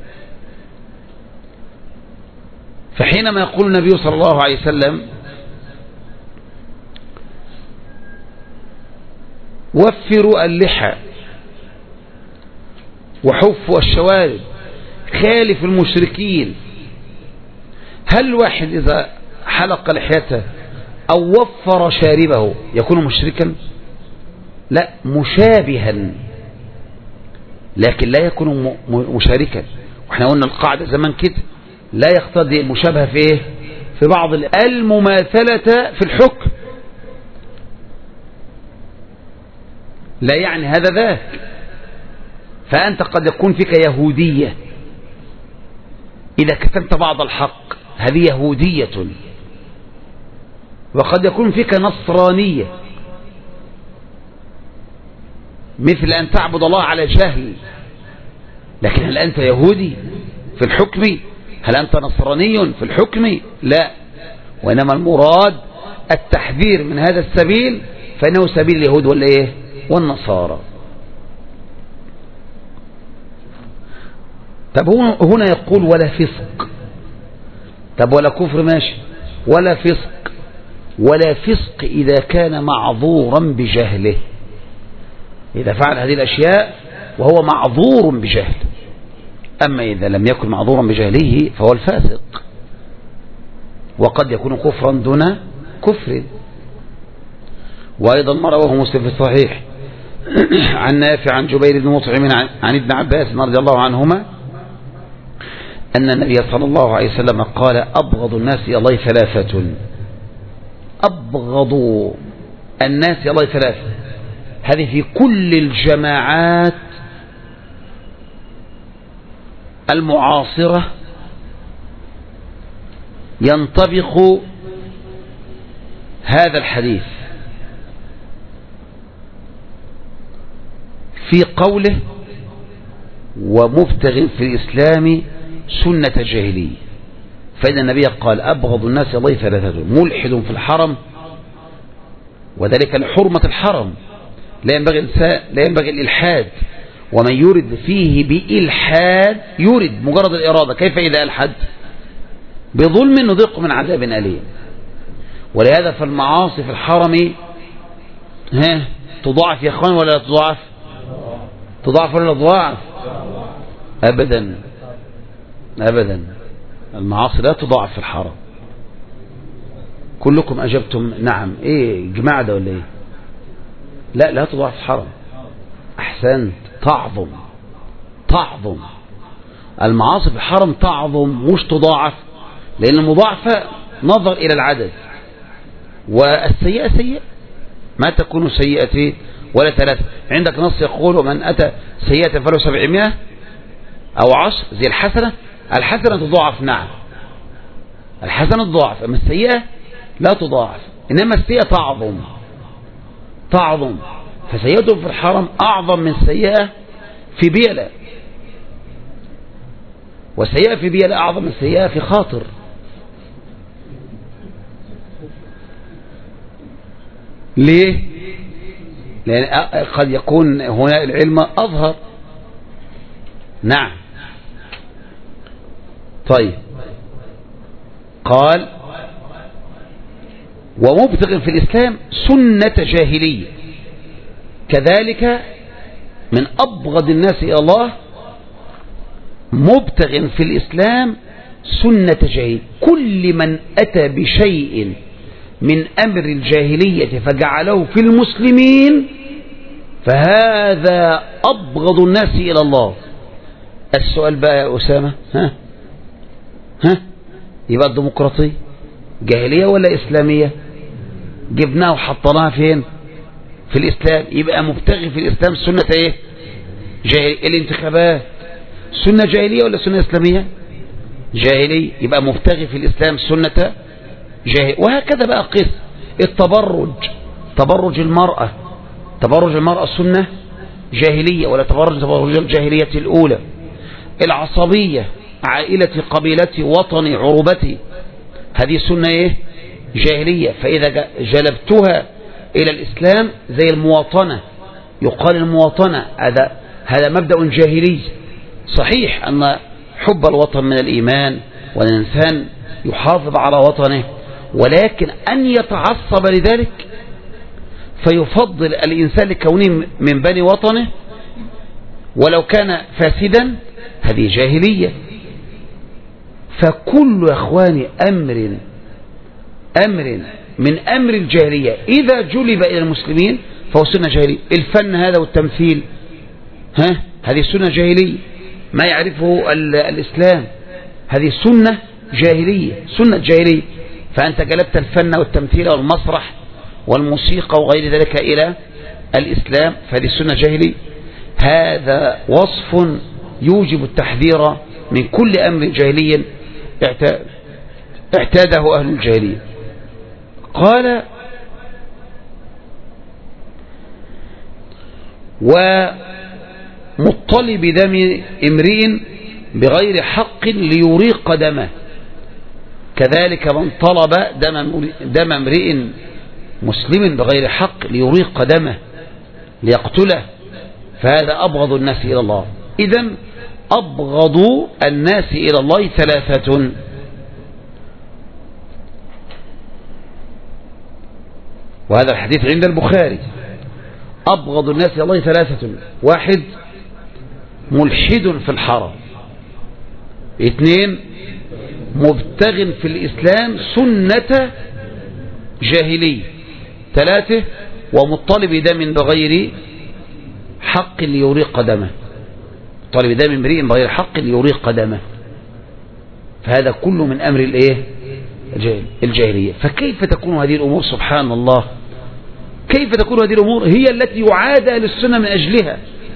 فحينما يقول النبي صلى الله عليه وسلم وفروا اللحى وحفوا الشوارب خالف المشركين، هل الواحد إذا حلق لحيته أو وفر شاربه يكون مشركا؟ لا، مشابها لكن لا يكون مشاركا. واحنا قلنا القاعدة زمان كده لا يقتضي المشابهة في ايه؟ في بعض المماثلة في الحكم، لا يعني هذا ذاك. فأنت قد يكون فيك يهودية إذا كتمت بعض الحق، هذه يهودية، وقد يكون فيك نصرانية مثل أن تعبد الله على جهل، لكن هل أنت يهودي في الحكم؟ هل أنت نصراني في الحكم؟ لا، وإنما المراد التحذير من هذا السبيل، فإنه سبيل اليهود والإيه؟ والنصارى. طب هنا يقول ولا فسق، طب ولا كفر ماشي، ولا فسق، ولا فسق إذا كان معذورا بجهله، إذا فعل هذه الأشياء وهو معذور بجهل. أما إذا لم يكن معذورا بجهله فهو الفاسق، وقد يكون كفرا دون كفر. وأيضا ما رواه مسلم في الصحيح عن نافع عن جبير بن مطعم عن ابن عباس رضي الله عنهما أن النبي صلى الله عليه وسلم قال أبغض الناس إلى الله ثلاثة، أبغض الناس إلى الله ثلاثة، هذه في كل الجماعات المعاصرة ينطبق هذا الحديث في قوله ومبتغ في الإسلام سنة جاهلية. فإن النبي قال أبغض الناس إلى الله ثلاثة، ملحد في الحرم وذلك لحرمة الحرم، لا ينبغي لا ينبغي الإلحاد، ومن يرد فيه بإلحاد يرد مجرد الإرادة، كيف إذا ألحد؟ بظلم نذيق من عذاب أليم. ولهذا فالمعاصي في الحرم ها تضاعف يا اخوان ولا تضاعف؟ تضاعف ولا تضاعف؟ أبدا أبدا، المعاصي لا تضاعف في الحرم. كلكم أجبتم نعم. إيه جماعة ده ولا إيه؟ لا لا تضاعف في الحرم. أحسنت، تعظم تعظم المعاصي في الحرم، تعظم مش تضاعف، لأن المضاعفة نظر إلى العدد، والسيئة سيئة ما تكون سيئة ولا ثلاثة. عندك نص يقول ومن أتى سيئة فله سبعمائة أو عشر زي الحسنة. الحسنة تضاعف، نعم الحسنة تضاعف، أما السيئة لا تضاعف، إنما السيئة تعظم تعظم فسيئة في الحرم أعظم من سيئة في بيلة، وسيئة في بيلة أعظم من سيئة في خاطر. ليه؟ لأن قد يكون هنا العلم أظهر. نعم. طيب، قال ومبتغ في الإسلام سنة جاهلية، كذلك من أبغض الناس إلى الله مبتغ في الإسلام سنة جاهلية. كل من أتى بشيء من أمر الجاهلية فجعله في المسلمين فهذا أبغض الناس إلى الله. السؤال بقى يا أسامة، ها ها يبقى الديمقراطية جاهلية ولا إسلامية؟ جبناها وحطناها فين؟ في الإسلام. يبقى مبتغي في الإسلام سنة إيه؟ جاهلية. الانتخابات سنة جاهلية ولا سنة إسلامية؟ جاهلية. يبقى مبتغي في الإسلام سنة جاهلية. وهكذا بقى قس التبرج، تبرج المرأة، تبرج المرأة سنة جاهلية ولا تبرج تبرج الجاهلية الأولى. العصبية، عائلتي قبيلتي وطني عروبتي، هذه سنة إيه؟ جاهلية. فإذا جلبتها إلى الإسلام زي المواطنة، يقال المواطنة هذا هذا مبدأ جاهلي. صحيح أن حب الوطن من الإيمان والإنسان يحافظ على وطنه، ولكن أن يتعصب لذلك فيفضل الإنسان لكونه من بني وطنه ولو كان فاسدا، هذه جاهلية. فكل يا أخواني أمر أمر من أمر الجاهلية إذا جلب إلى المسلمين فهو سنة جاهلية. الفن هذا والتمثيل، ها هذه سنة جاهلية ما يعرفه الإسلام، هذه سنة جاهلية، سنة جاهلية. فأنت جلبت الفن والتمثيل والمسرح والموسيقى وغير ذلك إلى الإسلام فهذه سنة جاهلية. هذا وصف يوجب التحذير من كل أمر جاهلي اعتاده أهل الجاهلية. قال ومطلب دم امرئ بغير حق ليريق دمه، كذلك من طلب دم دم امرئ مسلم بغير حق ليريق دمه ليقتله فهذا أبغض الناس إلى الله. إذن أبغض الناس إلى الله ثلاثة: وهذا الحديث عند البخاري. أبغض الناس إلى الله ثلاثة: واحد ملحد في الحرم، اثنين مبتغ في الإسلام سنة جاهلية، ثلاثة ومطلب دم بغير حق ليريق دمه، طالب دم امرئ بغير حق ليريق دمه. فهذا كله من أمر الايه الجاهلية. فكيف تكون هذه الأمور؟ سبحان الله، كيف تكون هذه الأمور هي التي يعاد أهل السنة من أجلها؟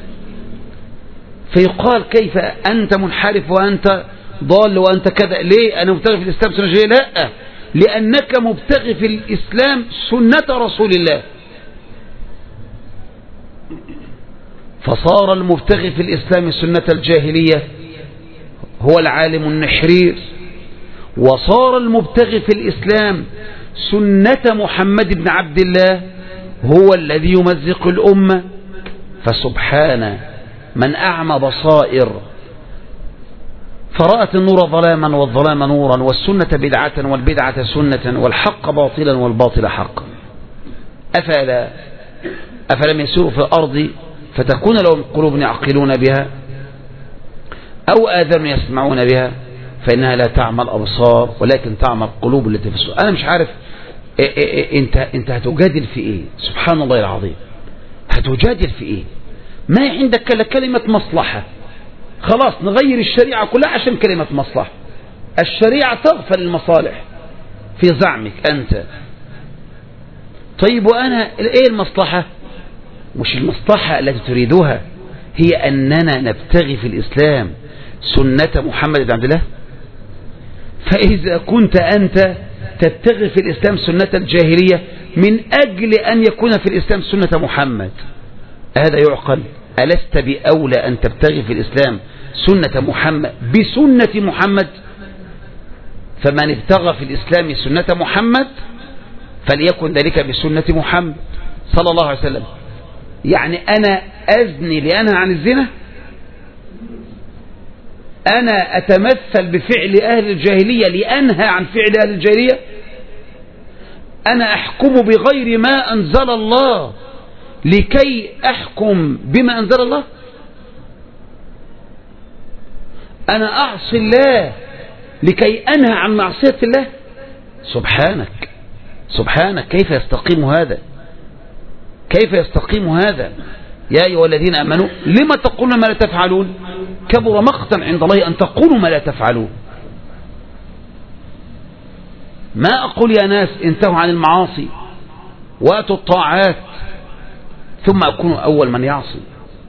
فيقال كيف أنت منحرف وأنت ضال وأنت كذا؟ ليه أنا مبتغي في الإسلام سنة جاهلية؟ لا، لأنك مبتغي في الإسلام سنة رسول الله. فصار المبتغي في الإسلام سنة الجاهلية هو العالم النحرير، وصار المبتغي في الإسلام سنة محمد بن عبد الله هو الذي يمزق الأمة. فسبحان من أعمى بصائر فرأت النور ظلاما والظلام نورا والسنة بدعة والبدعة سنة والحق باطلا والباطل حقا. أفلا أفلم يسيروا في الأرض فتكون لهم قلوب يعقلون بها أو آذان يسمعون بها فإنها لا تعمى الأبصار ولكن تعمى القلوب التي في الصدور. أنا مش عارف إيه إيه إيه انت انت هتجادل في ايه؟ سبحان الله العظيم، هتجادل في ايه؟ ما عندك كلمة مصلحة، خلاص نغير الشريعة كلها عشان كلمة مصلحة. الشريعة تغفل المصالح، في زعمك أنت. طيب وأنا إيه المصلحة؟ مش المصلحة التي تريدها هي أننا نبتغي في الإسلام سنة محمد بن عبد الله؟ فإذا كنت أنت تبتغي في الإسلام سنة الجاهلية من أجل أن يكون في الإسلام سنة محمد، هذا يعقل؟ ألست بأولى أن تبتغي في الإسلام سنة محمد بسنة محمد؟ فمن ابتغى في الإسلام سنة محمد فليكن ذلك بسنة محمد صلى الله عليه وسلم. يعني أنا أزني لأنهى عن الزنا؟ أنا أتمثل بفعل أهل الجاهلية لأنهى عن فعل أهل الجاهلية؟ أنا أحكم بغير ما أنزل الله لكي أحكم بما أنزل الله؟ أنا أعصي الله لكي أنهى عن معصية الله؟ سبحانك سبحانك، كيف يستقيم هذا؟ كيف يستقيم هذا؟ يا أيها الذين آمنوا لما تقولون ما لا تفعلون؟ كبر مقتا عند الله أن تقولوا ما لا تفعلون. ما أقول يا ناس انتهوا عن المعاصي واتوا الطاعات ثم أكون أول من يعصي.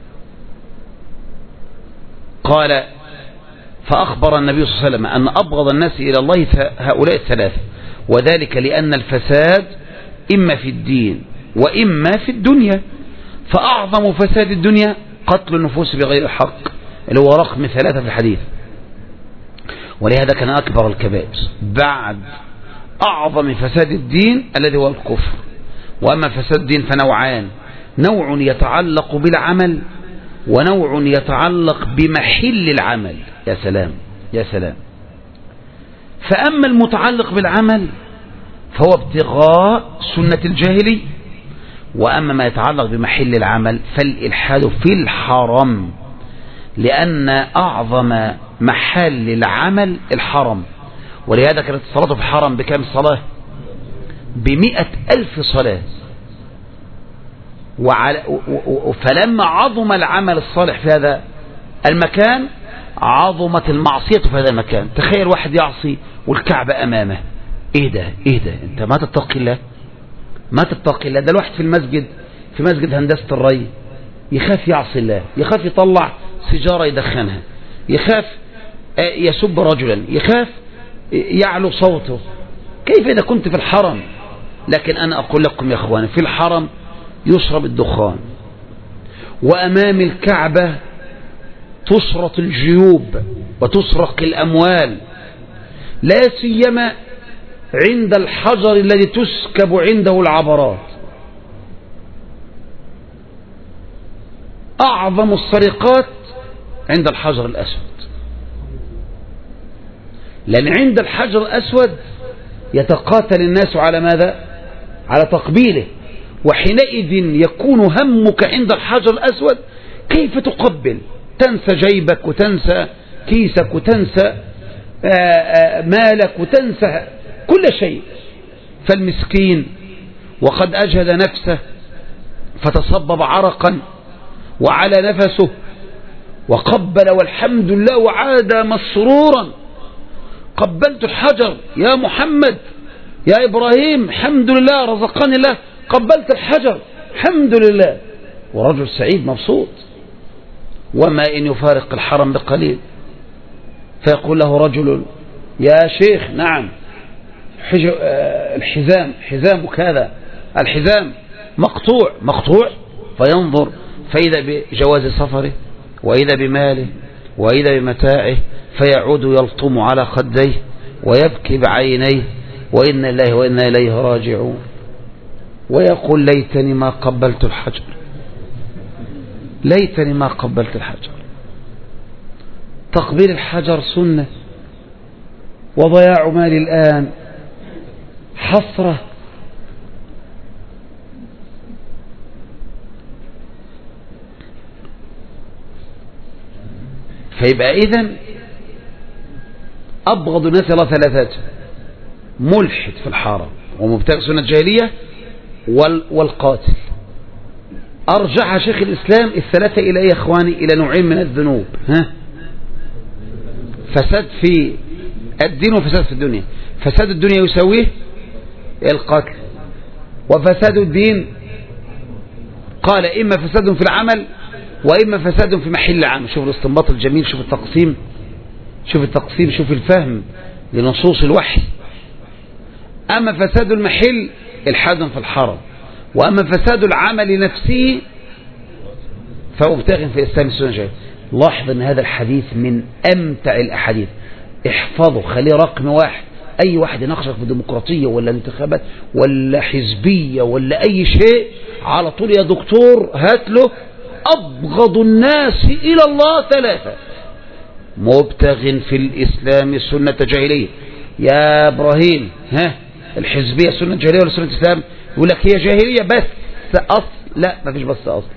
قال فأخبر النبي صلى الله عليه وسلم أن أبغض الناس إلى الله هؤلاء الثلاثة، وذلك لأن الفساد إما في الدين وإما في الدنيا، فأعظم فساد الدنيا قتل النفوس بغير الحق اللي هو رقم ثلاثة في الحديث، ولهذا كان أكبر الكبائر بعد أعظم فساد الدين الذي هو الكفر. وأما فساد الدين فنوعان، نوع يتعلق بالعمل ونوع يتعلق بمحل العمل. يا سلام يا سلام. فأما المتعلق بالعمل فهو ابتغاء سنة الجاهلي، وأما ما يتعلق بمحل العمل فالإلحاد في الحرم، لأن أعظم محل العمل الحرم. ولهذا كانت الصلاة في الحرم بكم صلاة؟ بمئة ألف صلاة. وعلى فلما عظم العمل الصالح في هذا المكان عظمت المعصية في هذا المكان. تخيل واحد يعصي والكعبة أمامه، إيه ده إيه ده؟ أنت ما تتقي الله، ما تتقي الله. ده الواحد في المسجد في مسجد هندسة الري يخاف يعصي الله، يخاف يطلع سيجارة يدخنها، يخاف يسب رجلا، يخاف يعلو صوته. كيف إذا كنت في الحرم؟ لكن أنا أقول لكم يا أخواني، في الحرم يشرب الدخان، وأمام الكعبة تشرط الجيوب وتسرق الأموال، لا سيما عند الحجر الذي تسكب عنده العبرات. أعظم السرقات عند الحجر الأسود، لأن عند الحجر الأسود يتقاتل الناس على ماذا؟ على تقبيله، وحينئذ يكون همك عند الحجر الأسود كيف تقبل، تنسى جيبك وتنسى كيسك وتنسى مالك وتنسى كل شيء. فالمسكين وقد أجهد نفسه فتصبب عرقا وعلى نفسه وقبل والحمد لله وعاد مسرورا، قبلت الحجر يا محمد يا إبراهيم، الحمد لله رزقني الله، قبلت الحجر الحمد لله، ورجل سعيد مبسوط. وما إن يفارق الحرم بقليل فيقول له رجل يا شيخ نعم الحزام حزامك هذا، الحزام مقطوع مقطوع، فينظر فإذا بجواز سفره وإذا بماله وإذا بمتاعه، فيعود يلطم على خديه ويبكي بعينيه وإن الله وإنا إليه راجعون، ويقول ليتني ما قبلت الحجر، ليتني ما قبلت الحجر. تقبيل الحجر سنة، وضياع مال الآن حسرة. فيبقى إذن أبغض الناس الله ثلاثات: ملحد في الحرم ومبتغي سنة جاهلية والقاتل. أرجع شيخ الإسلام الثلاثة إلى إيه يا إخواني؟ إلى نوعين من الذنوب، ها؟ فساد في الدين وفساد في الدنيا. فساد الدنيا يساويه القتل، وفساد الدين قال إما فساد في العمل وإما فساد في محل العمل. شوف الاستنباط الجميل، شوف التقسيم، شوف التقسيم، شوف الفهم لنصوص الوحي. أما فساد المحل الحاد في الحرم، وأما فساد العمل نفسه فأبتغ في الإسلام السنة جاهلية. لاحظ أن هذا الحديث من أمتع الأحاديث، احفظه، خليه رقم واحد. أي واحد يناقشك في الديمقراطية ولا انتخابات ولا حزبية ولا أي شيء، على طول يا دكتور هات له أبغض الناس إلى الله ثلاثة: مبتغ في الإسلام سنة جاهلية. يا إبراهيم، ها الحزبية سنة جاهلية ولا سنة إسلام؟ يقول لك هي جاهلية بس أصل. لا، ما فيش بس أصل،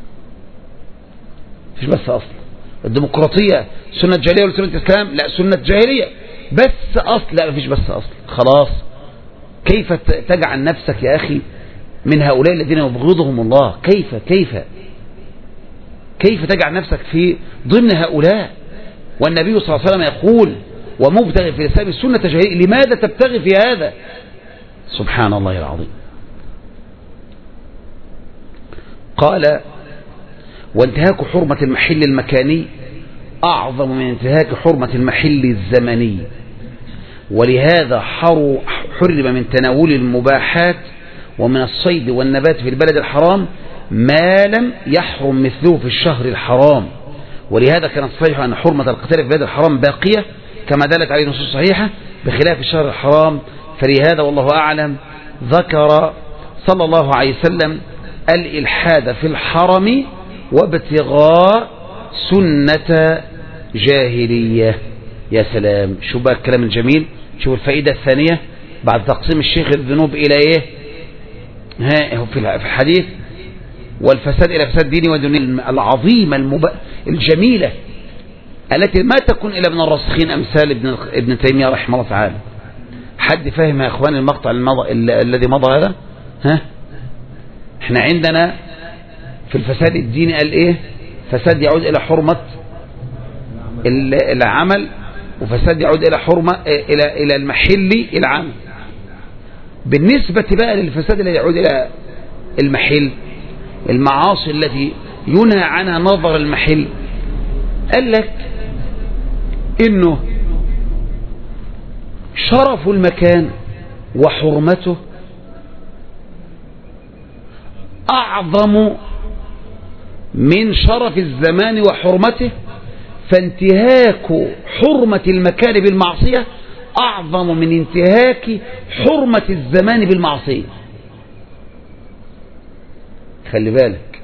فيش بس أصل. الديمقراطية سنة جاهلية ولا سنة إسلام؟ لا، سنة جاهلية بس أصل. لا، ما فيش بس أصل. خلاص. كيف تجعل نفسك يا أخي من هؤلاء الذين يبغضهم الله؟ كيف كيف كيف تجعل نفسك في ضمن هؤلاء؟ والنبي صلى الله عليه وسلم يقول: ومبتغي في الإسلام سنة جاهلية. لماذا تبتغي في هذا؟ سبحان الله العظيم. قال: وانتهاك حرمة المحل المكاني أعظم من انتهاك حرمة المحل الزمني، ولهذا حرم من تناول المباحات ومن الصيد والنبات في البلد الحرام ما لم يحرم مثله في الشهر الحرام. ولهذا كان الصحيح أن حرمة القتال في البلد الحرام باقية كما دلت عليه نصوص صحيحة، بخلاف الشهر الحرام. فلهذا والله أعلم ذكر صلى الله عليه وسلم الإلحاد في الحرم وابتغاء سنة جاهلية. يا سلام، شو بقى الكلام الجميل. شوف الفائدة الثانية بعد تقسيم الشيخ الذنوب إلى إيه؟ ها في الحديث: والفساد إلى فساد ديني ودنيا العظيمة المب... الجميلة التي ما تكون إلا من الراسخين أمثال ابن ابن تيمية رحمه الله تعالى. حد فاهم يا إخوان المقطع المضى... الذي مضى هذا؟ ها احنا عندنا في الفساد الديني قال إيه؟ فساد يعود إلى حرمة العمل، وفساد يعود إلى حرمة إلى إلى المحل العمل. بالنسبة بقى للفساد الذي يعود إلى المحل، المعاصي التي ينهى عنها نظر المحل، قال لك إنه شرف المكان وحرمته أعظم من شرف الزمان وحرمته، فانتهاك حرمة المكان بالمعصية أعظم من انتهاك حرمة الزمان بالمعصية. خلي بالك.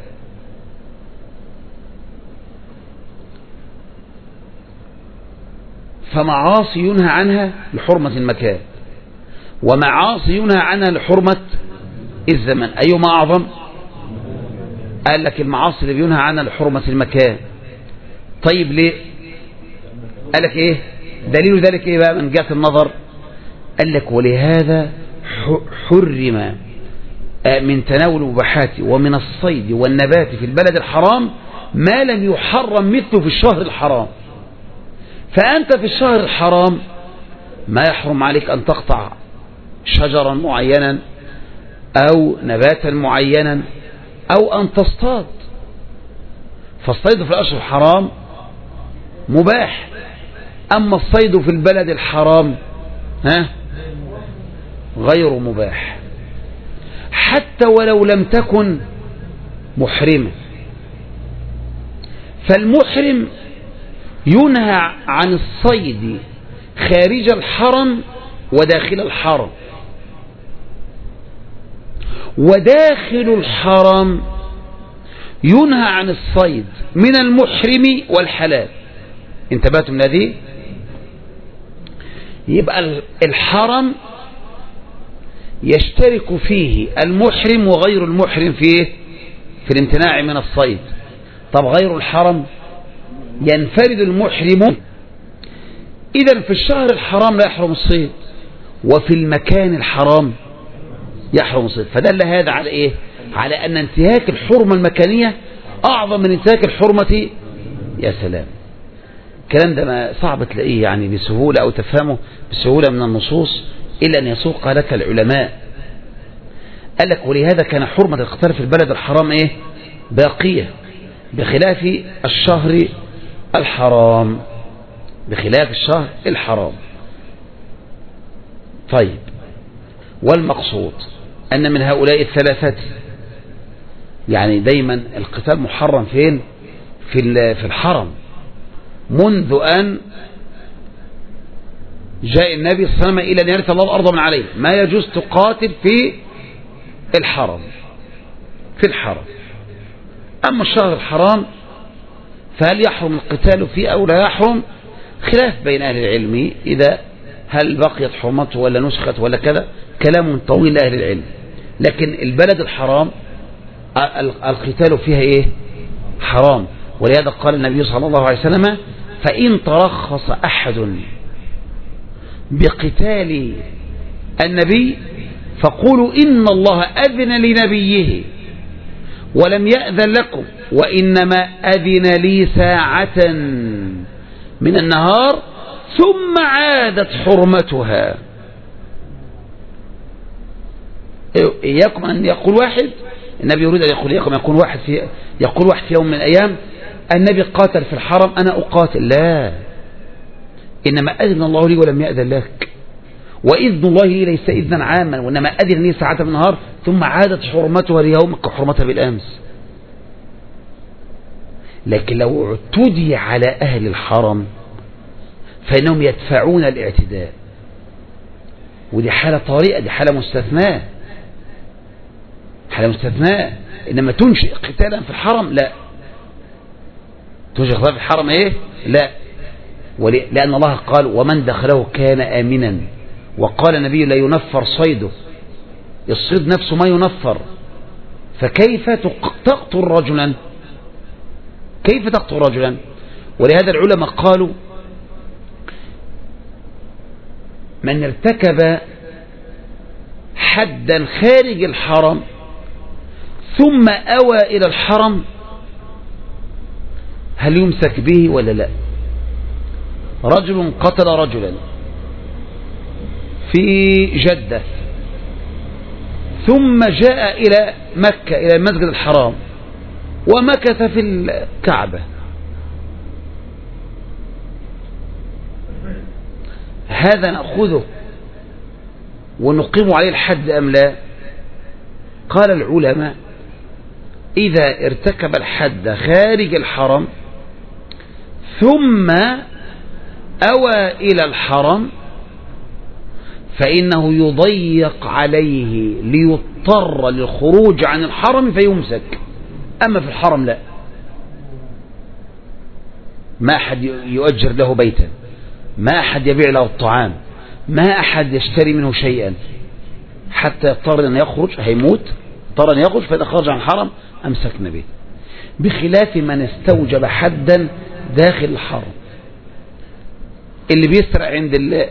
فمعاصي ينهى عنها لحرمة المكان، ومعاصي ينهى عنها لحرمة الزمان. أيهما أعظم؟ قال لك المعاصي اللي بينهى عنها لحرمة المكان. طيب ليه؟ قال لك ايه دليل ذلك؟ ايه بقى من جهة النظر؟ قال لك: ولهذا حرم من تناول المباحات ومن الصيد والنبات في البلد الحرام ما لم يحرم مثله في الشهر الحرام. فأنت في الشهر الحرام ما يحرم عليك أن تقطع شجرا معينا أو نباتا معينا أو أن تصطاد. فالصيد في الأشهر الحرام مباح، أما الصيد في البلد الحرام ها غير مباح، حتى ولو لم تكن محرمة. فالمحرم ينهى عن الصيد خارج الحرم وداخل الحرم، وداخل الحرم ينهى عن الصيد من المحرم والحلال. انتبهتم من هذه؟ يبقى الحرم يشترك فيه المحرم وغير المحرم فيه في الامتناع من الصيد. طب غير الحرم ينفرد المحرم. إذن في الشهر الحرام لا يحرم الصيد، وفي المكان الحرام يحرم الصيد. فدل هذا على إيه؟ على أن انتهاك الحرمة المكانية أعظم من انتهاك الحرمة. يا سلام. الكلام ده ما صعب تلاقيه يعني بسهولة أو تفهمه بسهولة من النصوص إلا أن يسوق لك العلماء. قال لك ولهذا كان حرمة القتال في البلد الحرام إيه باقية بخلاف الشهر الحرام، بخلاف الشهر الحرام. طيب، والمقصود أن من هؤلاء الثلاثة يعني دايما القتال محرم فين؟ في في الحرم، منذ أن جاء النبي صلى الله عليه وسلم إلى أن يرث الله الأرض من عليه، ما يجوز تقاتل في الحرم في الحرم. أما الشهر الحرام فهل يحرم القتال فيه أو لا يحرم؟ خلاف بين أهل العلم، إذا هل بقيت حرمته ولا نسخت ولا كذا، كلام طويل لأهل العلم. لكن البلد الحرام القتال فيها إيه؟ حرام. ولهذا قال النبي صلى الله عليه وسلم: فإن ترخص أحد بقتال النبي فقولوا إن الله أذن لنبيه ولم يأذن لكم، وإنما أذن لي ساعة من النهار ثم عادت حرمتها. إياكم أن يقول واحد، النبي يريد أن يقول إياكم يقول واحد في يقول واحد في يوم من الأيام النبي قاتل في الحرم أنا أقاتل، لا، إنما أذن الله لي ولم يأذن لك، وإذن الله لي ليس إذنا عاما، وإنما أذن لي ساعة من النهار ثم عادت حرمتها ليوم كحرمتها بالأمس. لكن لو اعتدي على أهل الحرم فإنهم يدفعون الاعتداء، ودي حالة طارئة، دي حالة مستثناة، حالة مستثناة. إنما تنشئ قتالا في الحرم لا، تنشئ قتالا في الحرم إيه؟ لا، لأن الله قال: ومن دخله كان آمنا، وقال النبي: لا ينفر صيده، الصيد نفسه ما ينفر، فكيف تقتل رجلا؟ كيف تقتل رجلا؟ ولهذا العلماء قالوا: من ارتكب حدا خارج الحرم ثم أوى إلى الحرم هل يمسك به ولا لا؟ رجل قتل رجلا في جدة ثم جاء إلى مكة إلى المسجد الحرام ومكث في الكعبة، هذا نأخذه ونقيم عليه الحد أم لا؟ قال العلماء: إذا ارتكب الحد خارج الحرم ثم أوى إلى الحرم فإنه يضيق عليه ليضطر للخروج عن الحرم فيمسك. أما في الحرم لا، ما أحد يؤجر له بيتا، ما أحد يبيع له الطعام، ما أحد يشتري منه شيئا حتى يضطر أن يخرج، هيموت اضطر أن يخرج، فإذا خرج عن الحرم أمسكنا به، بخلاف من استوجب حدا داخل الحرم. اللي بيسرق عند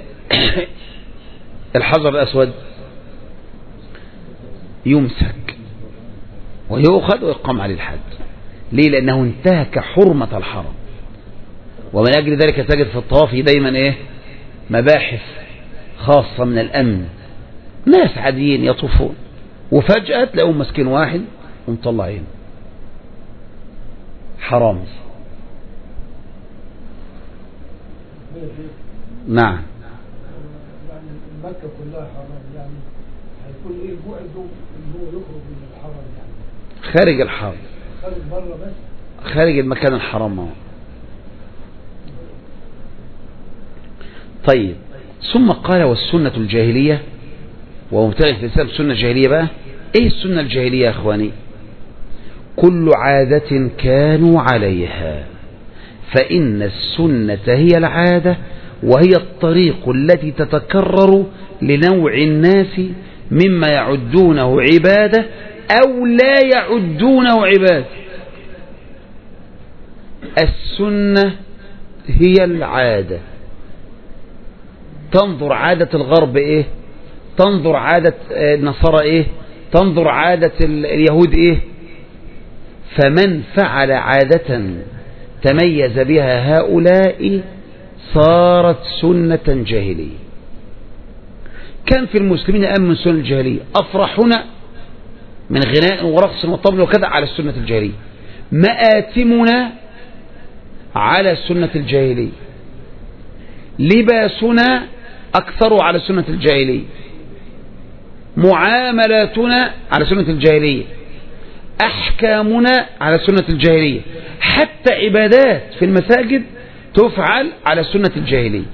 الحجر الأسود يمسك ويؤخذ ويقام عليه الحد. ليه؟ لأنه انتهك حرمة الحرم. ومن أجل ذلك تجد في الطواف دايما إيه؟ مباحث خاصة من الأمن، ناس عاديين يطوفون وفجأة تلاقيهم مسكين واحد ومطلعين. حرام. نعم. يعني مكة كلها حرام، يعني هيكون ايه بعده ان هو يخرج من الحرم؟ يعني خارج الحرم، خارج بره بس، خارج المكان الحرام. طيب، ثم قال: والسنة الجاهلية، ومبتغي في الإسلام السنة الجاهلية بقى. ايه السنة الجاهلية يا اخواني؟ كل عادة كانوا عليها، فإن السنة هي العادة، وهي الطريق التي تتكرر لنوع الناس مما يعدونه عبادة أو لا يعدونه عبادة. السنة هي العادة. تنظر عادة الغرب ايه، تنظر عادة النصارى ايه، تنظر عادة اليهود ايه. فمن فعل عادة تميز بها هؤلاء صارت سنة جاهلية. كان في المسلمين أمن من سنة الجاهلية، أفرحنا من غناء ورقص وطبل وكذا على السنة الجاهلية، مآتمنا على السنة الجاهلية، لباسنا أكثر على سنة الجاهلية، معاملاتنا على سنة الجاهلية، أحكامنا على سنة الجاهلية، حتى عبادات في المساجد تفعل على سنة الجاهلية.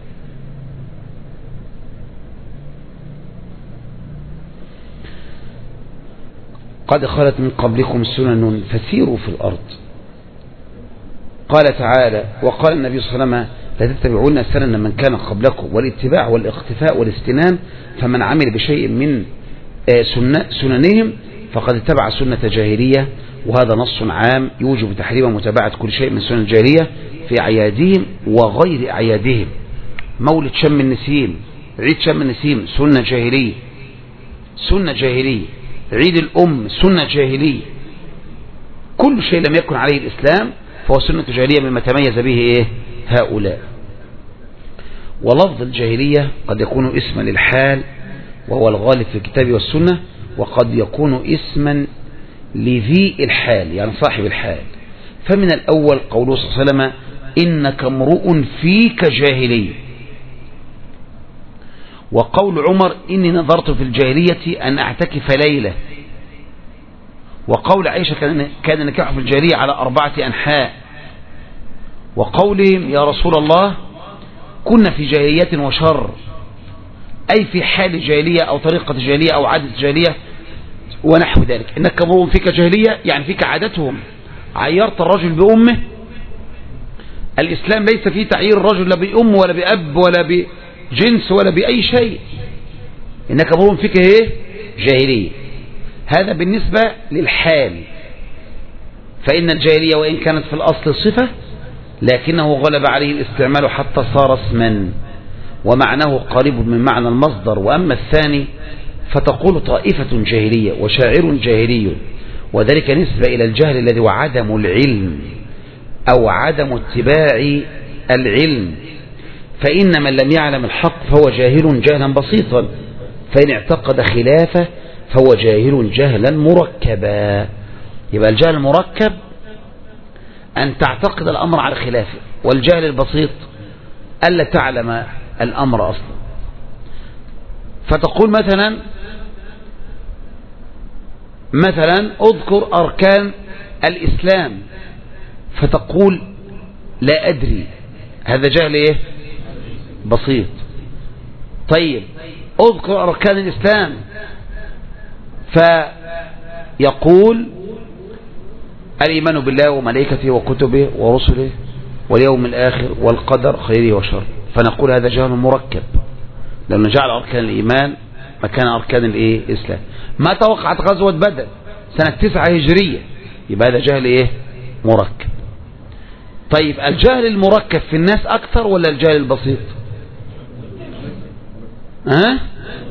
قد خلت من قبلكم سنن فسيروا في الأرض. قال تعالى: وقال النبي صلى الله عليه وسلم: لا تتبعون سنن من كان قبلكم، والاتباع والاقتفاء والاستنان، فمن عمل بشيء من سننهم فقد اتبع سنة جاهلية. وهذا نص عام يوجب تحريم متابعة كل شيء من سنن الجاهلية في أعيادهم وغير أعيادهم. مولد شم النسيم، عيد شم النسيم سنة جاهلية، سنة جاهلية. عيد الأم سنة جاهلية. كل شيء لم يكن عليه الإسلام فهو سنة جاهلية مما تميز به إيه؟ هؤلاء. ولفظ الجاهلية قد يكون اسما للحال وهو الغالب في الكتاب والسنة، وقد يكون اسما لذي الحال يعني صاحب الحال. فمن الأول قوله صلى الله عليه وسلم: إنك امرؤ فيك جاهلية. وقول عمر: إني نظرت في الجاهلية أن أعتكف ليلة. وقول عائشة: كان نكاح في الجاهلية على أربعة أنحاء. وقولهم: يا رسول الله كنا في جاهلية وشر، أي في حال جاهلية أو طريقة جاهلية أو عادة جاهلية ونحو ذلك. إنك امرؤ فيك جاهلية يعني فيك عادتهم، عيرت الرجل بأمه. الإسلام ليس فيه تعيير الرجل لا بأم ولا بأب ولا بجنس ولا بأي شيء. إنك امرؤ فيك ايه؟ جاهلية. هذا بالنسبة للحال. فإن الجاهلية وإن كانت في الأصل صفة لكنه غلب عليه الاستعمال حتى صار اسما، ومعناه قريب من معنى المصدر. وأما الثاني فتقول طائفة جاهلية وشاعر جاهلي، وذلك نسبة إلى الجهل الذي هو عدم العلم أو عدم اتباع العلم. فإن من لم يعلم الحق فهو جاهل جهلا بسيطا، فإن اعتقد خلافه فهو جاهل جهلا مركبا. يبقى الجهل المركب أن تعتقد الأمر على خلافه، والجهل البسيط ألا تعلم الأمر أصلا. فتقول مثلا مثلا اذكر أركان الإسلام، فتقول لا أدري، هذا جهل إيه؟ بسيط. طيب اذكر أركان الإسلام، فيقول الإيمان بالله وملائكته وكتبه ورسله واليوم الآخر والقدر خيره وشره، فنقول هذا جهل مركب، لأنه جعل أركان الإيمان مكان أركان الإيه؟ الإسلام. ما توقعت غزوة بدر سنة تسعة هجرية، يبقى هذا جهل إيه؟ مركب. طيب الجهل المركب في الناس أكثر ولا الجهل البسيط؟ ها؟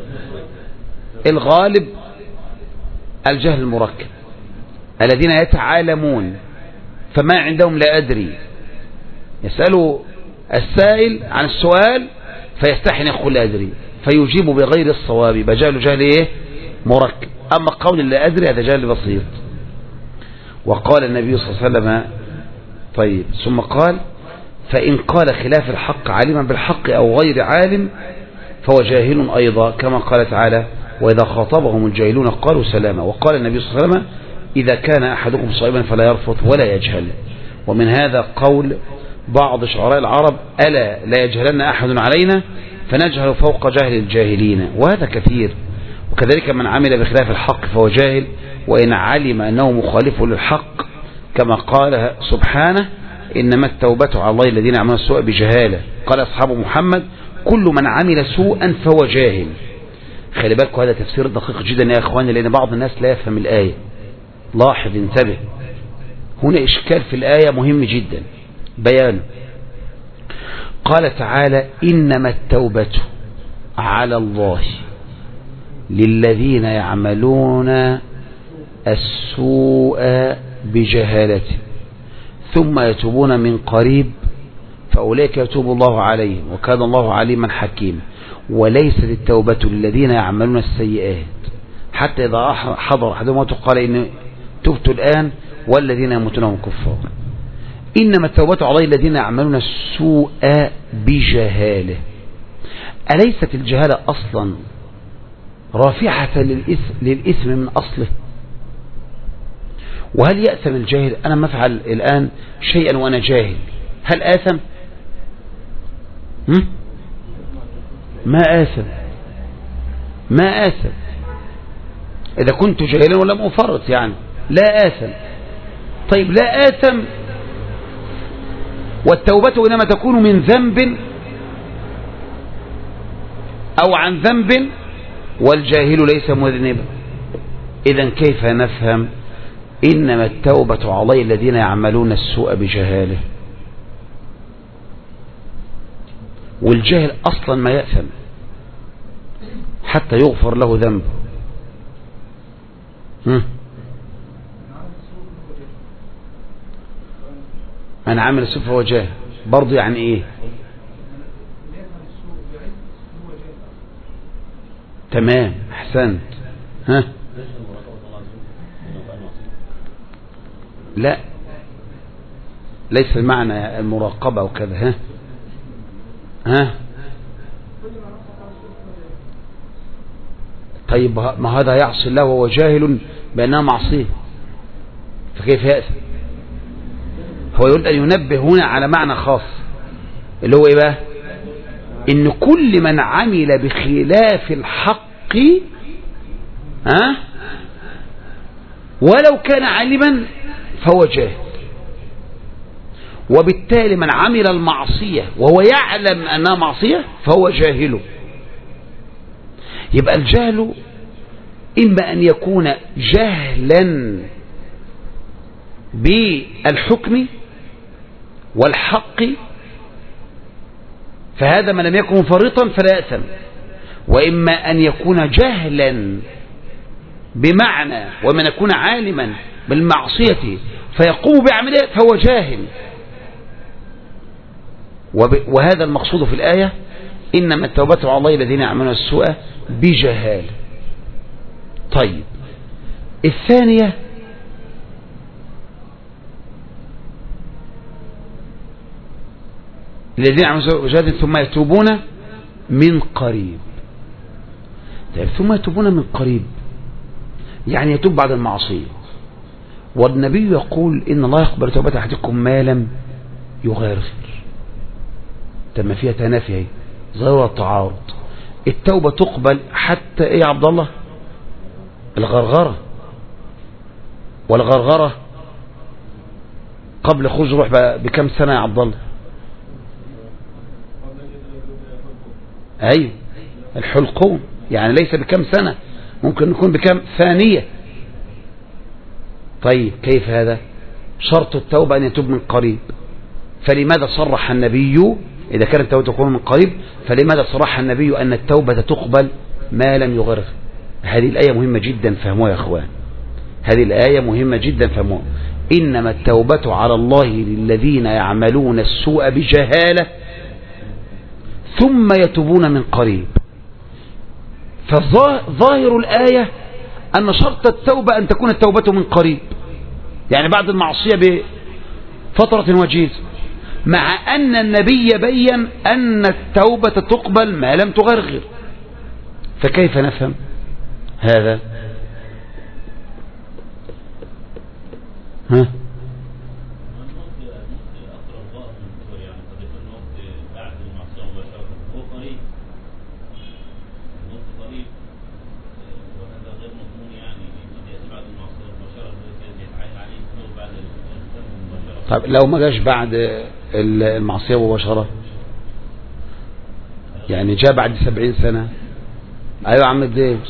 الغالب الجهل المركب، الذين يتعالمون فما عندهم لا أدري، يسألوا السائل عن السؤال فيستحن يقول لا أدري فيجيب بغير الصواب، بجهل جهل إيه؟ مركب. أما قول لا أدري هذا جهل بسيط. وقال النبي صلى الله عليه وسلم: طيب ثم قال: فإن قال خلاف الحق عالما بالحق أو غير عالم فهو جاهل أيضا، كما قال تعالى: وإذا خاطبهم الجاهلون قالوا سلاما. وقال النبي صلى الله عليه وسلم: إذا كان أحدكم صائما فلا يرفث ولا يجهل. ومن هذا قول بعض شعراء العرب: ألا لا يجهلن أحد علينا فنجهل فوق جهل الجاهلين. وهذا كثير. وكذلك من عمل بخلاف الحق فهو جاهل وإن علم أنه مخالف للحق، كما قال سبحانه: إنما التوبة على الله الذين عملوا السوء بجهالة. قال أصحاب محمد: كل من عمل سوءا فهو جاهل. خلي بالكم هذا تفسير دقيق جدا يا أخواني، لأن بعض الناس لا يفهم الآية. لاحظ، انتبه، هنا إشكال في الآية مهم جدا بيانه. قال تعالى: إنما التوبة على الله للذين يعملون السوء بجهالة ثم يتوبون من قريب فأولئك يتوب الله عليهم وكان الله عليما حكيما. وليست التوبة للذين يعملون السيئات حتى إذا حضر أحدهم قال إن تبت الآن والذين يموتون هم كفار. إنما التوبة على الذين يعملون السوء بجهالة. أليست الجهالة أصلا رافعة للإثم, للإثم من أصله؟ وهل يأثم الجاهل؟ أنا ما أفعل الآن شيئا وأنا جاهل، هل آثم؟ هم؟ ما آثم ما آثم إذا كنت جاهلا ولم أفرط، يعني لا آثم. طيب لا آثم، والتوبة إنما تكون من ذنب أو عن ذنب والجاهل ليس مذنبا. إذن كيف نفهم إنما التوبة علي الذين يعملون السوء بجهاله؟ والجاهل أصلا ما يأثم حتى يغفر له ذنبه. من عمل السوء فهو جاهل برضه، يعني إيه؟ تمام، أحسنت. ها لا، ليس المعنى المراقبة وكذا. ها ها طيب ما هذا يعصي الله وهو جاهل بأنها معصية، فكيف يأثم؟ هو يريد أن ينبه هنا على معنى خاص اللي هو إيه بقى؟ إن كل من عمل بخلاف الحق ها ولو كان عالما فهو جاهل، وبالتالي من عمل المعصية وهو يعلم أنها معصية فهو جاهل. يبقى الجهل إما أن يكون جهلا بالحكم والحق فهذا من لم يكن مفرطا فلا يأثم، وإما أن يكون جهلا بمعنى ومن يكون عالما بالمعصية فيقوم بعمله فهو جاهل. وهذا المقصود في الآية إنما التوبة على الله الذين يعملون السوء بجهال. طيب الثانية الذين يعملون بجهال ثم يتوبون من قريب. طيب ثم يتوبون من قريب يعني يتوب بعد المعصية، والنبي يقول إن الله يقبل توبة أحدكم ما لم يغرغر. تم فيها تنافي ظاهر التعارض. التوبة تقبل حتى ايه يا عبد الله؟ الغرغرة، والغرغرة قبل خروج روح بكم سنة يا عبد الله؟ ايوه الحلقوم، يعني ليس بكم سنة، ممكن يكون بكم ثانية. طيب كيف هذا؟ شرط التوبة أن يتوب من قريب. فلماذا صرح النبي إذا كانت التوبة تكون من قريب؟ فلماذا صرح النبي أن التوبة تقبل ما لم يغرغر؟ هذه الآية مهمة جدا فهموها يا أخوان، هذه الآية مهمة جدا فهموها. إنما التوبة على الله للذين يعملون السوء بجهالة ثم يتوبون من قريب. فظاهر الآية أن شرط التوبة أن تكون التوبة من قريب، يعني بعد المعصية بفترة وجيزة، مع أن النبي بين أن التوبة تقبل ما لم تغرغر. فكيف نفهم هذا؟ ها طيب لو ما جاش بعد المعصية مباشرة، يعني جاء بعد سبعين سنة. ايوه يا عم الدين.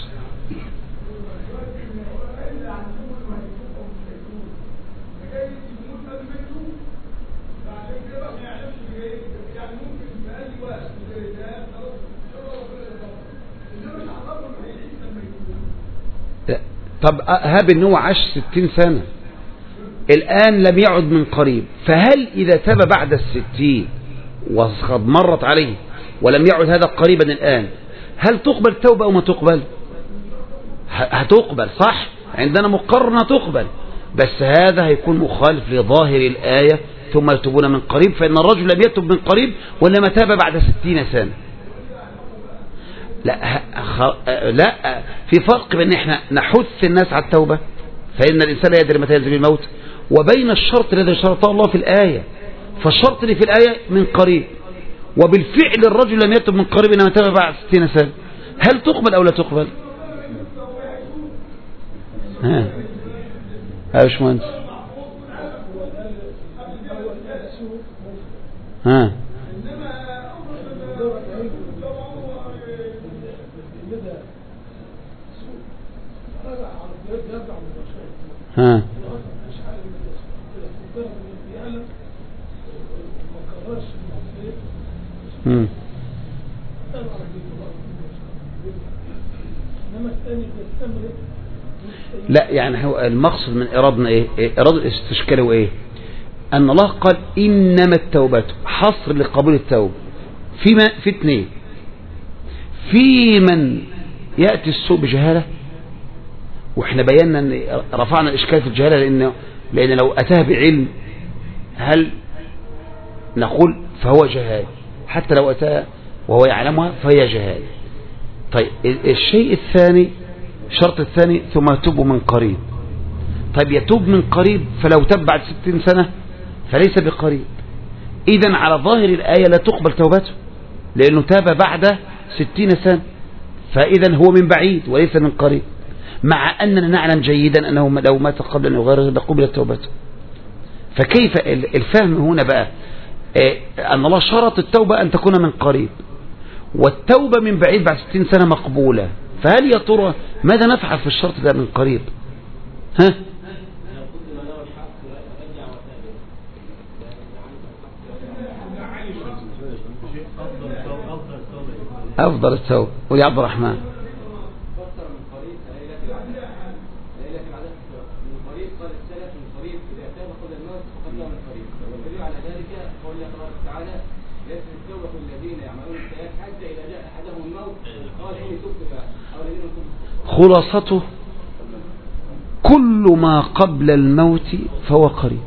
طب هاب ان هو عاش ستين سنة، الآن لم يعد من قريب، فهل إذا تاب بعد الستين وقد مرت عليه ولم يعد هذا قريبا الآن، هل تقبل التوبة أو ما تقبل؟ هتقبل صح، عندنا مقرنة تقبل، بس هذا هيكون مخالف لظاهر الآية ثم يتوبون من قريب، فإن الرجل لم يتوب من قريب وإنما تاب بعد ستين سنة. لا لا في فرق بين احنا نحث الناس على التوبة، فإن الإنسان لا يدري متى ينزل الموت، وبين الشرط الذي شرطه الله في الآية. فالشرط اللي في الآية من قريب، وبالفعل الرجل لم يتوب من قريب إنما تاب بعد ستين سنة، هل تقبل أو لا تقبل؟ ها ايش مهندس؟ ها ها امم لا يعني هو المقصد من إرادنا إيه؟ إرادة الاستشكال هو إيه؟ أن الله قال إنما التوبة حصر لقبول التوبة في ما في اثنين، في من يأتي السوء بجهالة، وإحنا بينا أن رفعنا الإشكال في الجهالة، لأنه لأن لو أتاه بعلم هل نقول فهو جهال، حتى لو أتاه وهو يعلمها فهي جهال. طيب الشيء الثاني، الشرط الثاني ثم يتوب من قريب. طيب يتوب من قريب، فلو تاب بعد ستين سنة فليس بقريب، إذن على ظاهر الآية لا تقبل توبته لأنه تاب بعد ستين سنة، فإذن هو من بعيد وليس من قريب، مع أننا نعلم جيدا أنه لو مات قبل أن يغير لقبل توبته. فكيف الفهم هنا بقى؟ أن الله شرط التوبة أن تكون من قريب، والتوبة من بعيد بعد ستين سنة مقبولة، فهل يا ترى ماذا نفعل في الشرط ده من قريب؟ ها؟ أفضل التوبة. قول يا عبد الرحمن. خلاصته كل ما قبل الموت فهو قريب،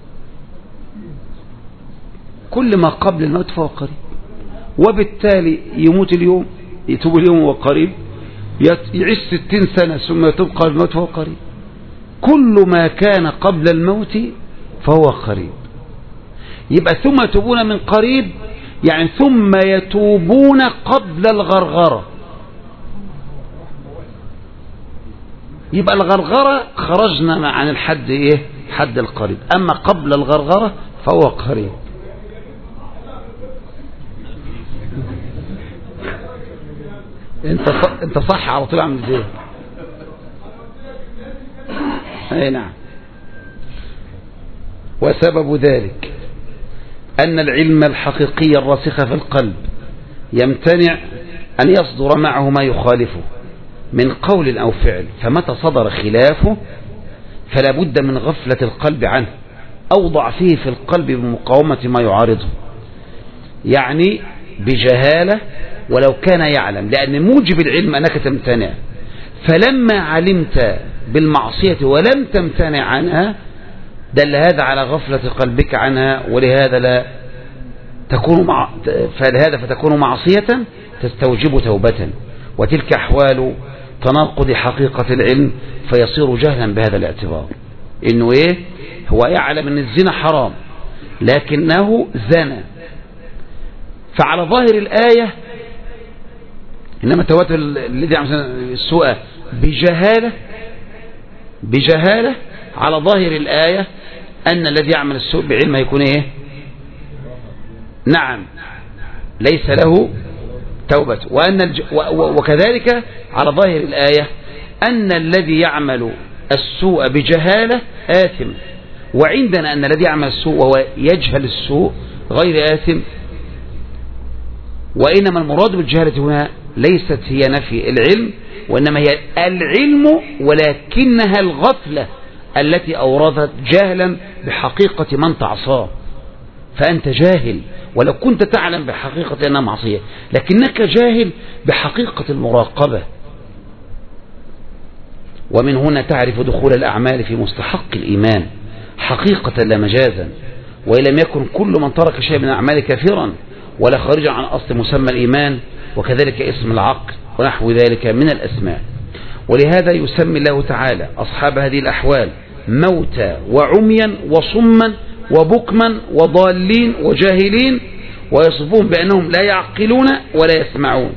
كل ما قبل الموت فهو قريب، وبالتالي يموت اليوم يتوب اليوم وهو قريب، يعيش ستين سنة ثم يتوب قبل الموت فهو قريب، كل ما كان قبل الموت فهو قريب. يبقى ثم يتوبون من قريب يعني ثم يتوبون قبل الغرغرة، يبقى الغرغرة خرجنا عن الحد ايه؟ حد القريب، اما قبل الغرغرة فهو قريب. انت انت صح على طول عامل ازاي؟ اي نعم. وسبب ذلك ان العلم الحقيقي الراسخ في القلب يمتنع ان يصدر معه ما يخالفه من قول أو فعل، فمتى صدر خلافه فلا بد من غفلة القلب عنه أو ضعفه في القلب بمقاومة ما يعارضه، يعني بجهالة ولو كان يعلم، لأن موجب العلم أنك تمتنع، فلما علمت بالمعصية ولم تمتنع عنها دل هذا على غفلة قلبك عنها، ولهذا لا تكون مع... فلهذا فتكون معصية تستوجب توبة، وتلك أحوال تناقض حقيقة العلم فيصير جهلا بهذا الاعتبار. إنه إيه؟ هو يعلم أن الزنا حرام لكنه زنى، فعلى ظاهر الآية إنما توبة الذي يعمل السوء بجهالة بجهالة على ظاهر الآية أن الذي يعمل السوء بعلم يكون إيه؟ نعم ليس له توبة، وأن الج... وكذلك على ظاهر الآية أن الذي يعمل السوء بجهالة آثم، وعندنا أن الذي يعمل السوء وهو يجهل السوء غير آثم. وإنما المراد بالجهالة هنا ليست هي نفي العلم، وإنما هي العلم ولكنها الغفلة التي أوردت جهلا بحقيقة من تعصاه، فأنت جاهل ولو كنت تعلم بحقيقة أنها معصية، لكنك جاهل بحقيقة المراقبة. ومن هنا تعرف دخول الأعمال في مستحق الإيمان حقيقة لا مجازا، وإن لم يكن كل من ترك شيء من الأعمال كافرا ولا خارجا عن أصل مسمى الإيمان، وكذلك اسم العقل ونحو ذلك من الأسماء. ولهذا يسمي الله تعالى أصحاب هذه الأحوال موتى وعميا وصما وبكما وضالين وجاهلين، ويصفون بأنهم لا يعقلون ولا يسمعون،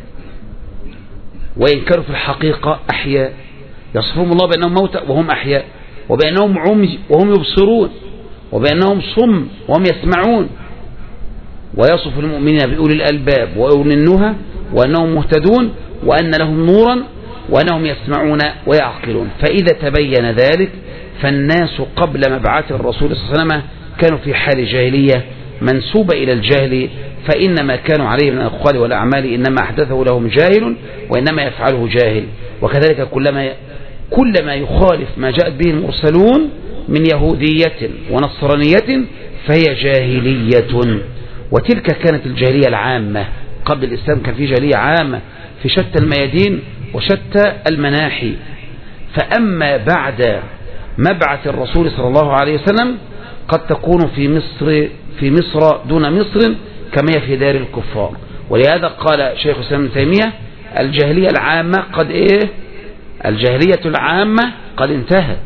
وإن كانوا في الحقيقة أحياء. يصفهم الله بأنهم موتى وهم أحياء، وبأنهم عمي وهم يبصرون، وبأنهم صم وهم يسمعون. ويصف المؤمنين بأولي الألباب وأولي النهى وأنهم مهتدون وأن لهم نورا وأنهم يسمعون ويعقلون. فإذا تبين ذلك فالناس قبل مبعث الرسول صلى الله عليه وسلم كانوا في حال جاهلية منسوبة إلى الجهل، فإنما كانوا عليه من الأقوال والأعمال إنما أحدثه لهم جاهل وإنما يفعله جاهل. وكذلك كلما كل ما يخالف ما جاءت به المرسلون من يهودية ونصرانية فهي جاهلية. وتلك كانت الجاهلية العامة قبل الإسلام، كان في جاهلية عامة في شتى الميادين وشتى المناحي. فأما بعد مبعث الرسول صلى الله عليه وسلم قد تكون في مصر في مصر دون مصر كما هي في دار الكفار. ولهذا قال شيخ الإسلام ابن تيمية الجاهلية العامة قد إيه الجاهلية العامة قد انتهت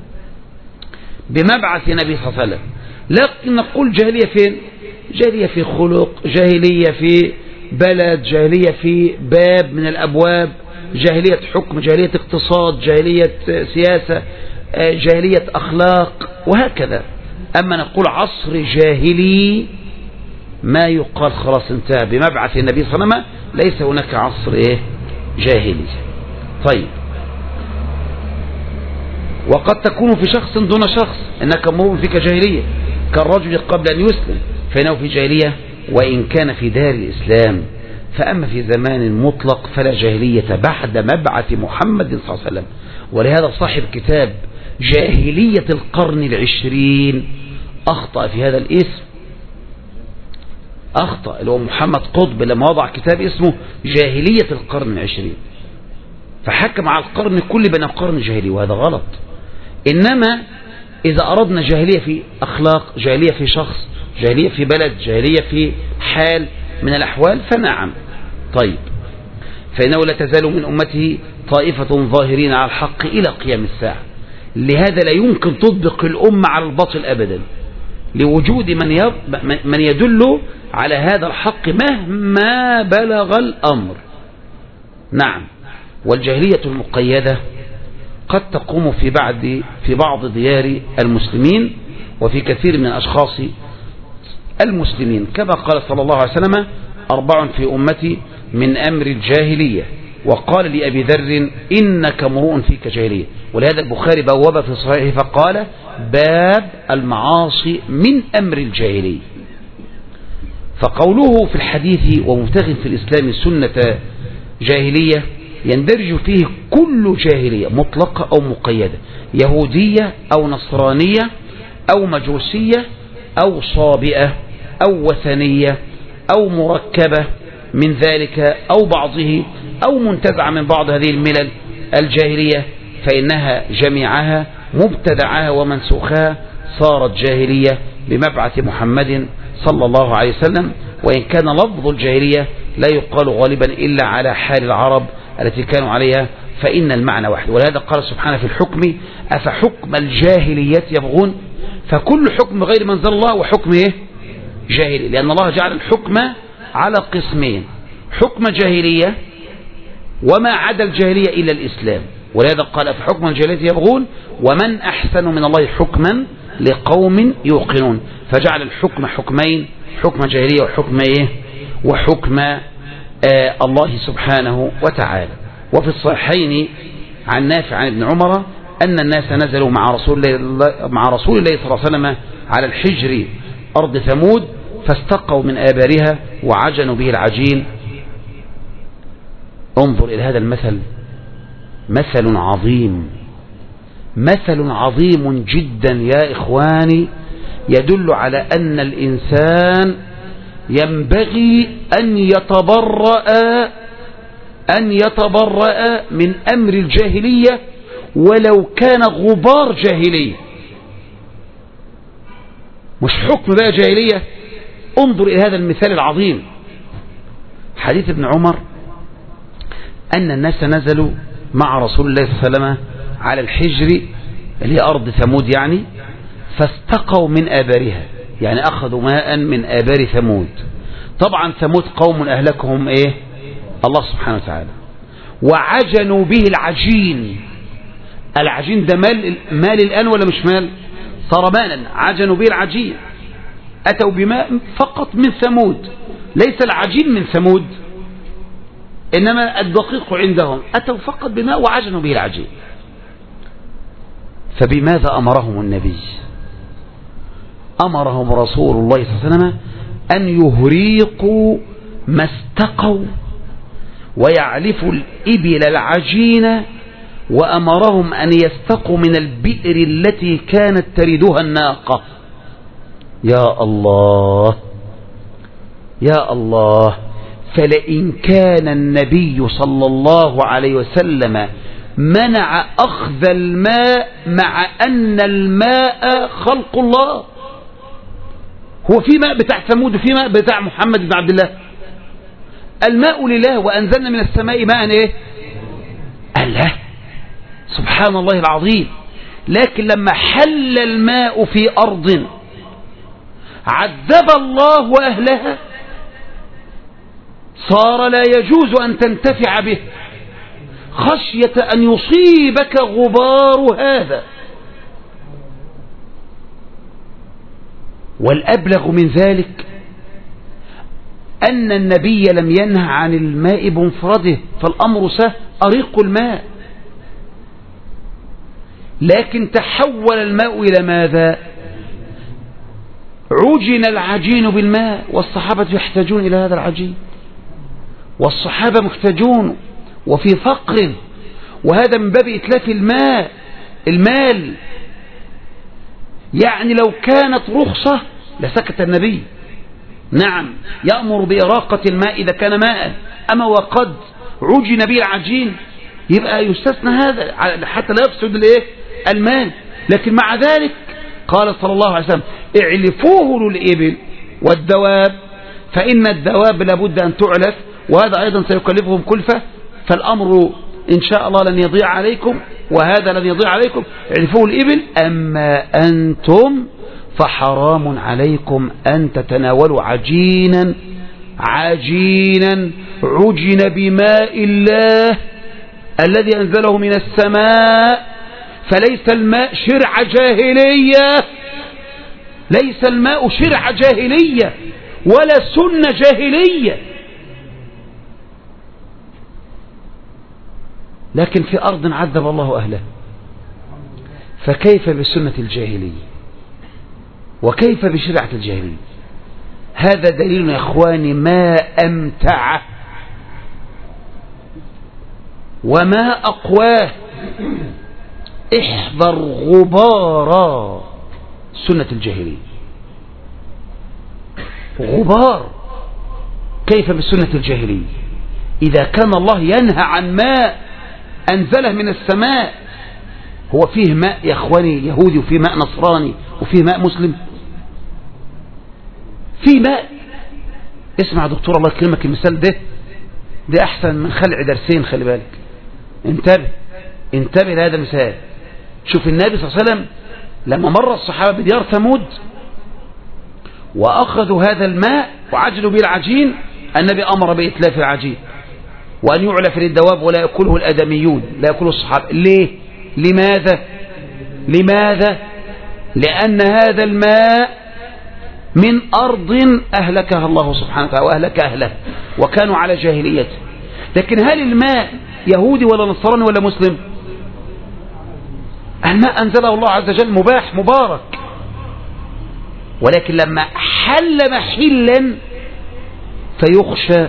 بمبعث النبي صلى الله عليه وسلم. لكن نقول جاهلية فين؟ جاهلية في خلق، جاهلية في بلد، جاهلية في باب من الأبواب، جاهلية حكم، جاهلية اقتصاد، جاهلية سياسة، جاهلية أخلاق، وهكذا. أما نقول عصر جاهلي ما يقال خلاص انتهى بمبعث النبي صلى الله عليه وسلم، ليس هناك عصر إيه جاهلي. طيب، وقد تكون في شخص دون شخص، إنك مؤمن فيك جاهلية كالرجل قبل أن يسلم فإنه في جاهلية وإن كان في دار الإسلام. فأما في زمان مطلق فلا جاهلية بعد مبعث محمد صلى الله عليه وسلم. ولهذا صاحب كتاب جاهلية القرن العشرين أخطأ في هذا الاسم، أخطأ اللي هو محمد قطب لما وضع كتاب اسمه جاهلية القرن العشرين، فحكم على القرن كل بين قرن جاهلي، وهذا غلط. إنما إذا أردنا جاهلية في أخلاق، جاهلية في شخص، جاهلية في بلد، جاهلية في حال من الأحوال فنعم. طيب، فإنه لا تزال من أمته طائفة ظاهرين على الحق إلى قيام الساعة. لهذا لا يمكن تطبق الأمة على الباطل أبدا، لوجود من من يدل على هذا الحق مهما بلغ الأمر. نعم. والجاهلية المقيدة قد تقوم في بعض في بعض ديار المسلمين وفي كثير من أشخاص المسلمين، كما قال صلى الله عليه وسلم أربع في أمتي من أمر الجاهلية. وقال لأبي ذر إنك امرؤ فيك جاهلية. ولهذا البخاري بواب في صحيحه فقال باب المعاصي من أمر الجاهلية. فقوله في الحديث ومبتغ في الإسلام سنة جاهلية يندرج فيه كل جاهلية مطلقة أو مقيدة، يهودية أو نصرانية أو مجوسية أو صابئة أو وثنية أو مركبة من ذلك أو بعضه أو منتزعة من بعض هذه الملل الجاهلية، فإنها جميعها مبتدعها ومنسوخها صارت جاهلية بمبعث محمد صلى الله عليه وسلم. وإن كان لفظ الجاهلية لا يقال غالبا إلا على حال العرب التي كانوا عليها، فإن المعنى واحد. ولهذا قال سبحانه في الحكم أفحكم الجاهلية يبغون، فكل حكم غير من انزل الله وحكم إيه؟ جاهلي، لأن الله جعل الحكم على قسمين: حكم جاهلية وما عدا الجاهلية إلا الإسلام. ولهذا قال أفحكم الجاهلية يبغون ومن أحسن من الله حكما لقوم يوقنون، فجعل الحكم حكمين: حكم جاهلية وحكم إيه؟ وحكم آه الله سبحانه وتعالى. وفي الصحيحين عن نافع عن ابن عمر أن الناس نزلوا مع رسول الله مع رسول الله صلى الله عليه وسلم على الحجر أرض ثمود فاستقوا من آبارها وعجنوا به العجين. انظر إلى هذا المثل، مثل عظيم مثل عظيم جدا يا إخواني يدل على أن الإنسان ينبغي أن يتبرأ أن يتبرأ من أمر الجاهلية ولو كان غبار جاهلية. مش حكم بقى جاهلية. انظر إلى هذا المثال العظيم، حديث ابن عمر أن الناس نزلوا مع رسول الله صلى الله عليه وسلم على الحجر اللي هي أرض ثمود يعني، فاستقوا من آبارها، يعني أخذوا ماء من آبار ثمود. طبعا ثمود قوم أهلكهم إيه؟ الله سبحانه وتعالى. وعجنوا به العجين. العجين ده مال, مال الآن ولا مش مال؟ صار مالا. عجنوا به العجين، أتوا بماء فقط من ثمود، ليس العجين من ثمود إنما الدقيق عندهم، أتوا فقط بماء وعجنوا به العجين. فبماذا أمرهم النبي؟ أمرهم رسول الله صلى الله عليه وسلم أن يهريقوا ما استقوا ويعلفوا الإبل العجين، وأمرهم أن يستقوا من البئر التي كانت تردها الناقة. يا الله يا الله. فلئن كان النبي صلى الله عليه وسلم منع أخذ الماء مع أن الماء خلق الله، هو في ماء بتاع ثمود وفي ماء بتاع محمد بن عبد الله. الماء لله، وأنزلنا من السماء ماء ايه؟ الله سبحان الله العظيم. لكن لما حل الماء في أرض عذب الله أهلها صار لا يجوز أن تنتفع به خشية أن يصيبك غبار هذا. والأبلغ من ذلك أن النبي لم ينهى عن الماء بمفرده، فالأمر سهل، أريق الماء. لكن تحول الماء إلى ماذا؟ عجن العجين بالماء، والصحابة يحتاجون إلى هذا العجين، والصحابة محتاجون وفي فقر، وهذا من باب إتلاف الماء المال. يعني لو كانت رخصة لسكت النبي، نعم يأمر بإراقة الماء إذا كان ماء، أما وقد عجن به العجين يبقى يستثنى هذا حتى لا يفسد الايه المال. لكن مع ذلك قال صلى الله عليه وسلم اعلفوه للإبل والدواب، فإن الدواب لابد أن تعلف، وهذا أيضا سيكلفهم كلفة، فالأمر إن شاء الله لن يضيع عليكم، وهذا لن يضيع عليكم. اعرفوه الإبل، أما أنتم فحرام عليكم أن تتناولوا عجينا عجينا عجن بماء الله الذي أنزله من السماء. فليس الماء شرع جاهلية، ليس الماء شرع جاهلية ولا سنة جاهلية، لكن في أرض عذب الله أهله، فكيف بسنة الجاهلية وكيف بشريعة الجاهلية؟ هذا دليل يا إخواني ما أمتعه وما أقواه. احذر غبار سنة الجاهلية، غبار. كيف بسنة الجاهلية؟ إذا كان الله ينهى عن ماء أنزله من السماء، هو فيه ماء يا إخواني يهودي وفيه ماء نصراني وفيه ماء مسلم؟ فيه ماء. اسمع دكتور الله يكرمك، المثال ده ده أحسن من خلع درسين، خلي بالك، انتبه انتبه لهذا المثال. شوف النبي صلى الله عليه وسلم لما مر الصحابة بديار ثمود وأخذوا هذا الماء وعجلوا به العجين، النبي أمر بإتلاف العجين وأن يعلف للدواب ولا يأكله الأدميون، لا يأكله الصحابة. ليه؟ لماذا؟ لماذا؟ لأن هذا الماء من أرض أهلكها الله سبحانه وتعالى وأهلك أهله وكانوا على جاهليته. لكن هل الماء يهودي ولا نصراني ولا مسلم؟ الماء أنزله الله عز وجل مباح مبارك، ولكن لما حل محلا فيخشى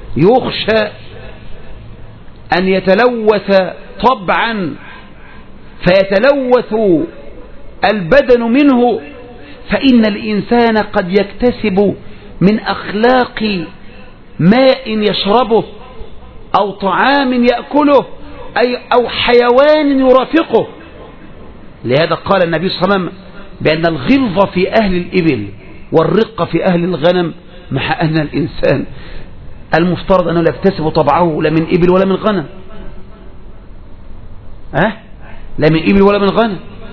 يخشى أن يتلوث طبعا فيتلوث البدن منه، فإن الإنسان قد يكتسب من أخلاق ماء يشربه أو طعام يأكله أي أو حيوان يرافقه. لهذا قال النبي صلى الله عليه وسلم بأن الغلظ في أهل الإبل والرقة في أهل الغنم، مع أن الإنسان المفترض أنه لا يكتسب طبعه لا من إبل ولا من غنم، أه؟ لا من إبل ولا من غنم،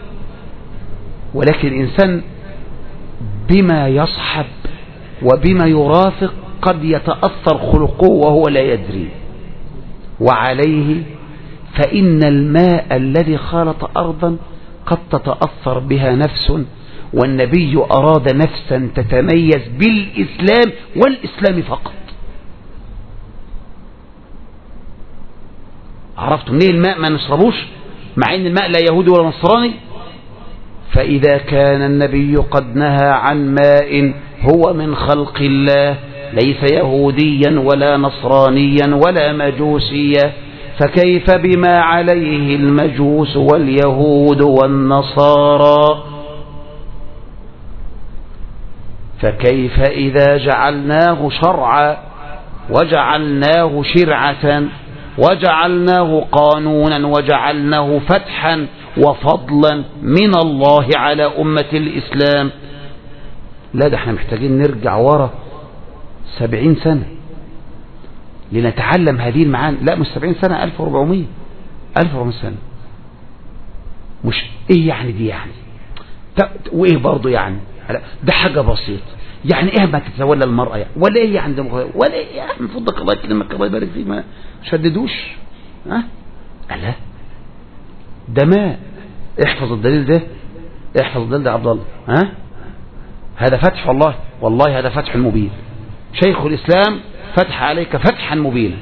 ولكن الإنسان بما يصحب وبما يرافق قد يتأثر خلقه وهو لا يدري. وعليه فإن الماء الذي خالط أرضا قد تتأثر بها نفس، والنبي أراد نفسا تتميز بالإسلام والإسلام فقط. عرفتم ليه الماء ما نشربوش مع ان الماء لا يهودي ولا نصراني؟ فإذا كان النبي قد نهى عن ماء هو من خلق الله ليس يهوديا ولا نصرانيا ولا مجوسيا، فكيف بما عليه المجوس واليهود والنصارى؟ فكيف إذا جعلناه شرعا وجعلناه شرعة وجعلناه قانونا وجعلناه فتحا وفضلا من الله على أمة الإسلام؟ لا، ده احنا محتاجين نرجع ورا سبعين سنة لنتعلم هذه المعاني. لا مش سبعين سنة، ألف وأربعمية ألف وأربعمية سنة. مش ايه يعني دي يعني وايه برضو يعني ده حاجة بسيطة يعني ايه ما تتولى المرأة يعني ولا ايه يعني ولا ايه يعني من فضلك الله يكرمك الله يبارك فيك ما شددوش ها أه؟ لا ده ما احفظ الدليل ده احفظ الدليل ده يا عبد الله ها أه؟ هذا فتح والله والله هذا فتح مبين. شيخ الإسلام فتح عليك فتحا مبينا.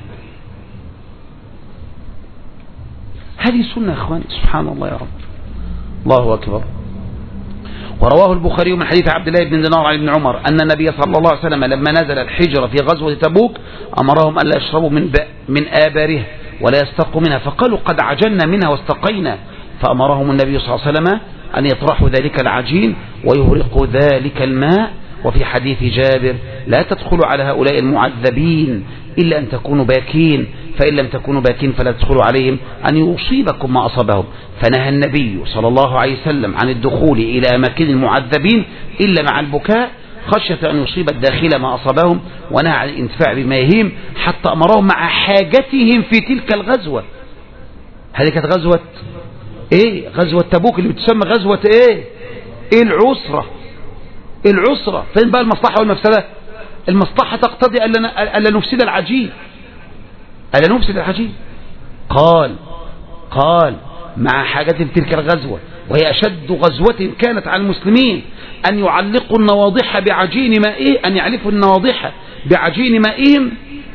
هذه سنة يا اخواني سبحان الله يا رب. الله أكبر. ورواه البخاري من حديث عبد الله بن دينار عن ابن عمر أن النبي صلى الله عليه وسلم لما نزل الحجر في غزوة تبوك أمرهم ألا يشربوا من من آبارها ولا يستقوا منها، فقالوا قد عجلنا منها واستقينا، فأمرهم النبي صلى الله عليه وسلم أن يطرحوا ذلك العجين ويهرقوا ذلك الماء. وفي حديث جابر لا تدخلوا على هؤلاء المعذبين إلا أن تكونوا باكين، فإن لم تكونوا باكين فلا تدخلوا عليهم أن يصيبكم ما أصابهم. فنهى النبي صلى الله عليه وسلم عن الدخول إلى أماكن المعذبين إلا مع البكاء خشية أن يصيب الداخل ما أصابهم، ونهى عن الانتفاع بمائهم حتى أمرهم مع حاجتهم في تلك الغزوة. هذه كانت غزوة إيه؟ غزوة تبوك اللي بتسمى غزوة إيه؟ إيه العسرة العسرة. فين بقى المصلحة والمفسدة؟ المصلحة تقتضي ألا نفسد العجين ألا نفسد العجين. قال قال مع حاجتهم تلك الغزوة، وهي أشد غزوة كانت على المسلمين، أن يعلقوا النواضح بعجين مائه أن يعلقوا النواضح بعجين مائهم.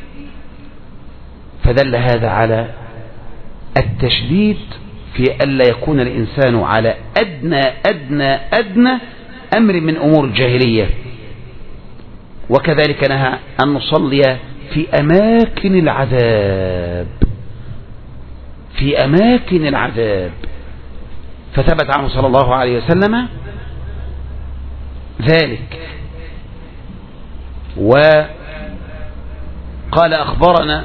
فدل هذا على التشديد في ألا يكون الإنسان على أدنى أدنى أدنى أمر من أمور الجاهلية. وكذلك نهى أن نصلي في أماكن العذاب في أماكن العذاب فثبت عنه صلى الله عليه وسلم ذلك. وقال أخبرنا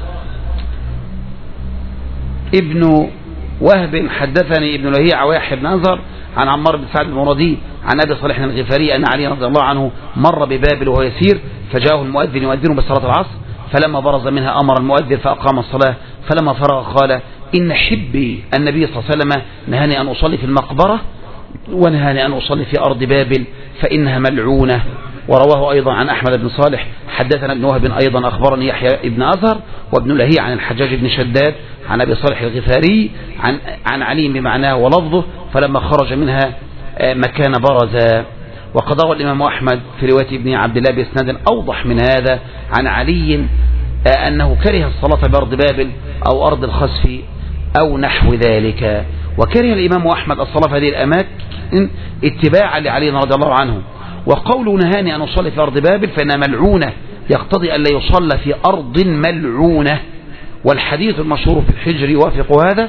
ابن وهب حدثني ابن لهيعة ويحيى بن أنذر عن عمار بن سعد المرادي عن أبي صالح الغفاري أن علي رضي الله عنه مر ببابل وهو يسير، فجاءه المؤذن يؤذنه بصلاة العصر، فلما برز منها أمر المؤذن فأقام الصلاة، فلما فرغ قال إن حبي النبي صلى الله عليه وسلم نهاني أن أصلي في المقبرة ونهاني أن أصلي في أرض بابل فإنها ملعونة. ورواه أيضا عن أحمد بن صالح حدثنا ابن وهب أيضا أخبرني يحيى بن أزهر وابن لهي عن الحجاج بن شداد عن أبي صالح الغفاري عن, عن علي بمعناه ولفظه فلما خرج منها مكان برز. وقد روى الإمام أحمد في رواية ابن عبد الله بإسناد أوضح من هذا عن علي أنه كره الصلاة بأرض بابل أو أرض الخسف أو نحو ذلك. وكره الإمام أحمد الصلاة في هذه الأماكن اتباعا لعلي رضي الله عنه. وقوله نهاني أن أصلي في أرض بابل فإنها ملعونة يقتضي أن لا يصلى في أرض ملعونة، والحديث المشهور في الحجر يوافق هذا،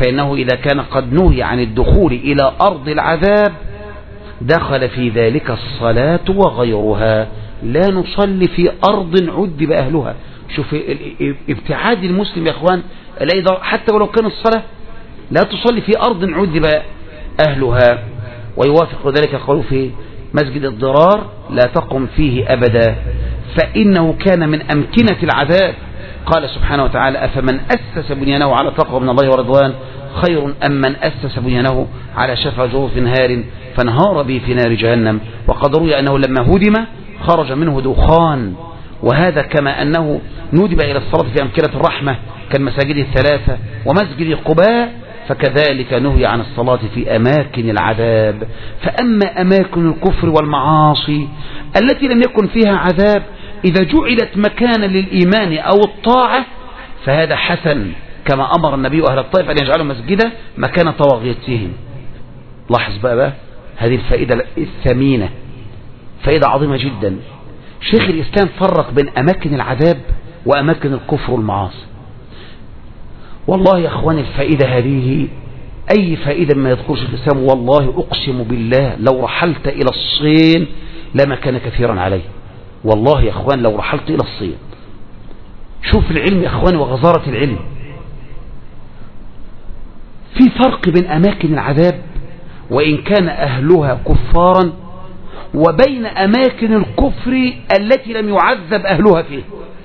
فإنه إذا كان قد نهي عن الدخول إلى أرض العذاب دخل في ذلك الصلاة وغيرها. لا نصلي في أرض عذب أهلها. شوف ابتعاد المسلم يا أخوان، حتى ولو كان الصلاة لا تصلي في أرض عذب أهلها. ويوافق ذلك قوله في مسجد الضرار لا تقم فيه أبدا فإنه كان من أمكنة العذاب. قال سبحانه وتعالى أفمن أسس بنيانه على تقوى من الله ورضوان خير أم من أسس بنيانه على شفا جرف نهار فانهار به في نار جهنم. وقد روي أنه لما هدم خرج منه دخان، وهذا كما أنه ندب إلى الصلاة في أمكنة الرحمة كالمساجد الثلاثة ومسجد قباء، فكذلك نهي عن الصلاة في أماكن العذاب. فأما أماكن الكفر والمعاصي التي لم يكن فيها عذاب إذا جعلت مكانا للإيمان أو الطاعة فهذا حسن، كما أمر النبي أهل الطائف أن يجعلوا مسجدا مكان طواغيتهم. لاحظ بقى, بقى هذه الفائدة الثمينة، فائدة عظيمة جدا. شيخ الإسلام فرق بين أماكن العذاب وأماكن الكفر والمعاصي. والله يا أخواني الفائدة هذه أي فائدة ما يذكرش الإسلام والله أقسم بالله لو رحلت إلى الصين لما كان كثيرا عليه. والله يا أخوان لو رحلت إلى الصين، شوف العلم يا أخواني وغزارة العلم. في فرق بين أماكن العذاب وإن كان أهلها كفارا وبين أماكن الكفر التي لم يعذب أهلها فيه.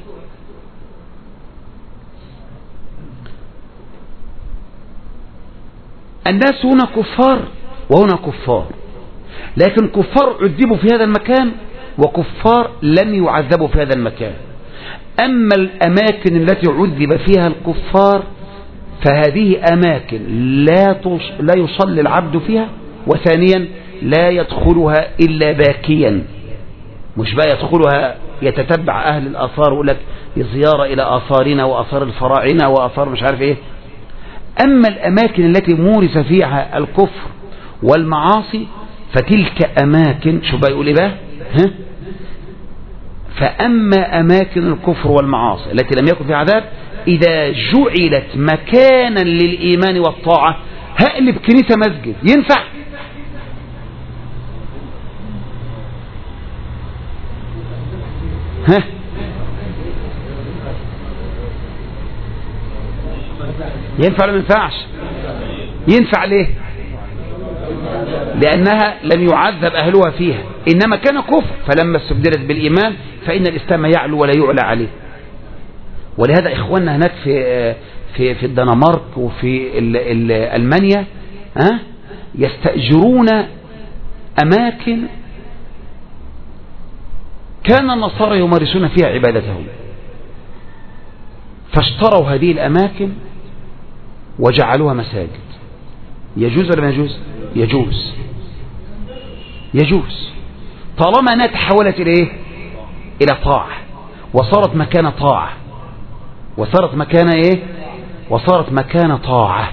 الناس هنا كفار وهنا كفار، لكن كفار عذبوا في هذا المكان وكفار لم يعذبوا في هذا المكان. أما الأماكن التي عذب فيها الكفار فهذه أماكن لا لا يصلي العبد فيها، وثانيا لا يدخلها إلا باكيا، مش بقى يدخلها يتتبع أهل الآثار ويقول لك زيارة إلى آثارنا وآثار الفراعنة وآثار مش عارف إيه. أما الأماكن التي مورس فيها الكفر والمعاصي فتلك أماكن شو بقى يقول إيه بقى ها؟ فأما أماكن الكفر والمعاصي التي لم يكن فيها عذاب إذا جعلت مكانا للإيمان والطاعة. هقلب كنيسة مسجد ينفع؟ ها؟ ينفع ولا ما ينفعش؟ ينفع ليه؟ لأنها لم يعذب أهلها فيها، إنما كان كفر، فلما استبدلت بالإيمان فإن الإسلام يعلو ولا يعلى عليه. ولهذا إخواننا هناك في في في الدنمارك وفي ال ال ألمانيا ها يستأجرون أماكن كان النصارى يمارسون فيها عبادتهم، فاشتروا هذه الأماكن وجعلوها مساجد. يجوز ولا ما يجوز؟ يجوز يجوز طالما أنها تحولت إلى إيه؟ إلى طاعة، وصارت مكان طاعة، وصارت مكان إيه؟ وصارت مكان طاعة،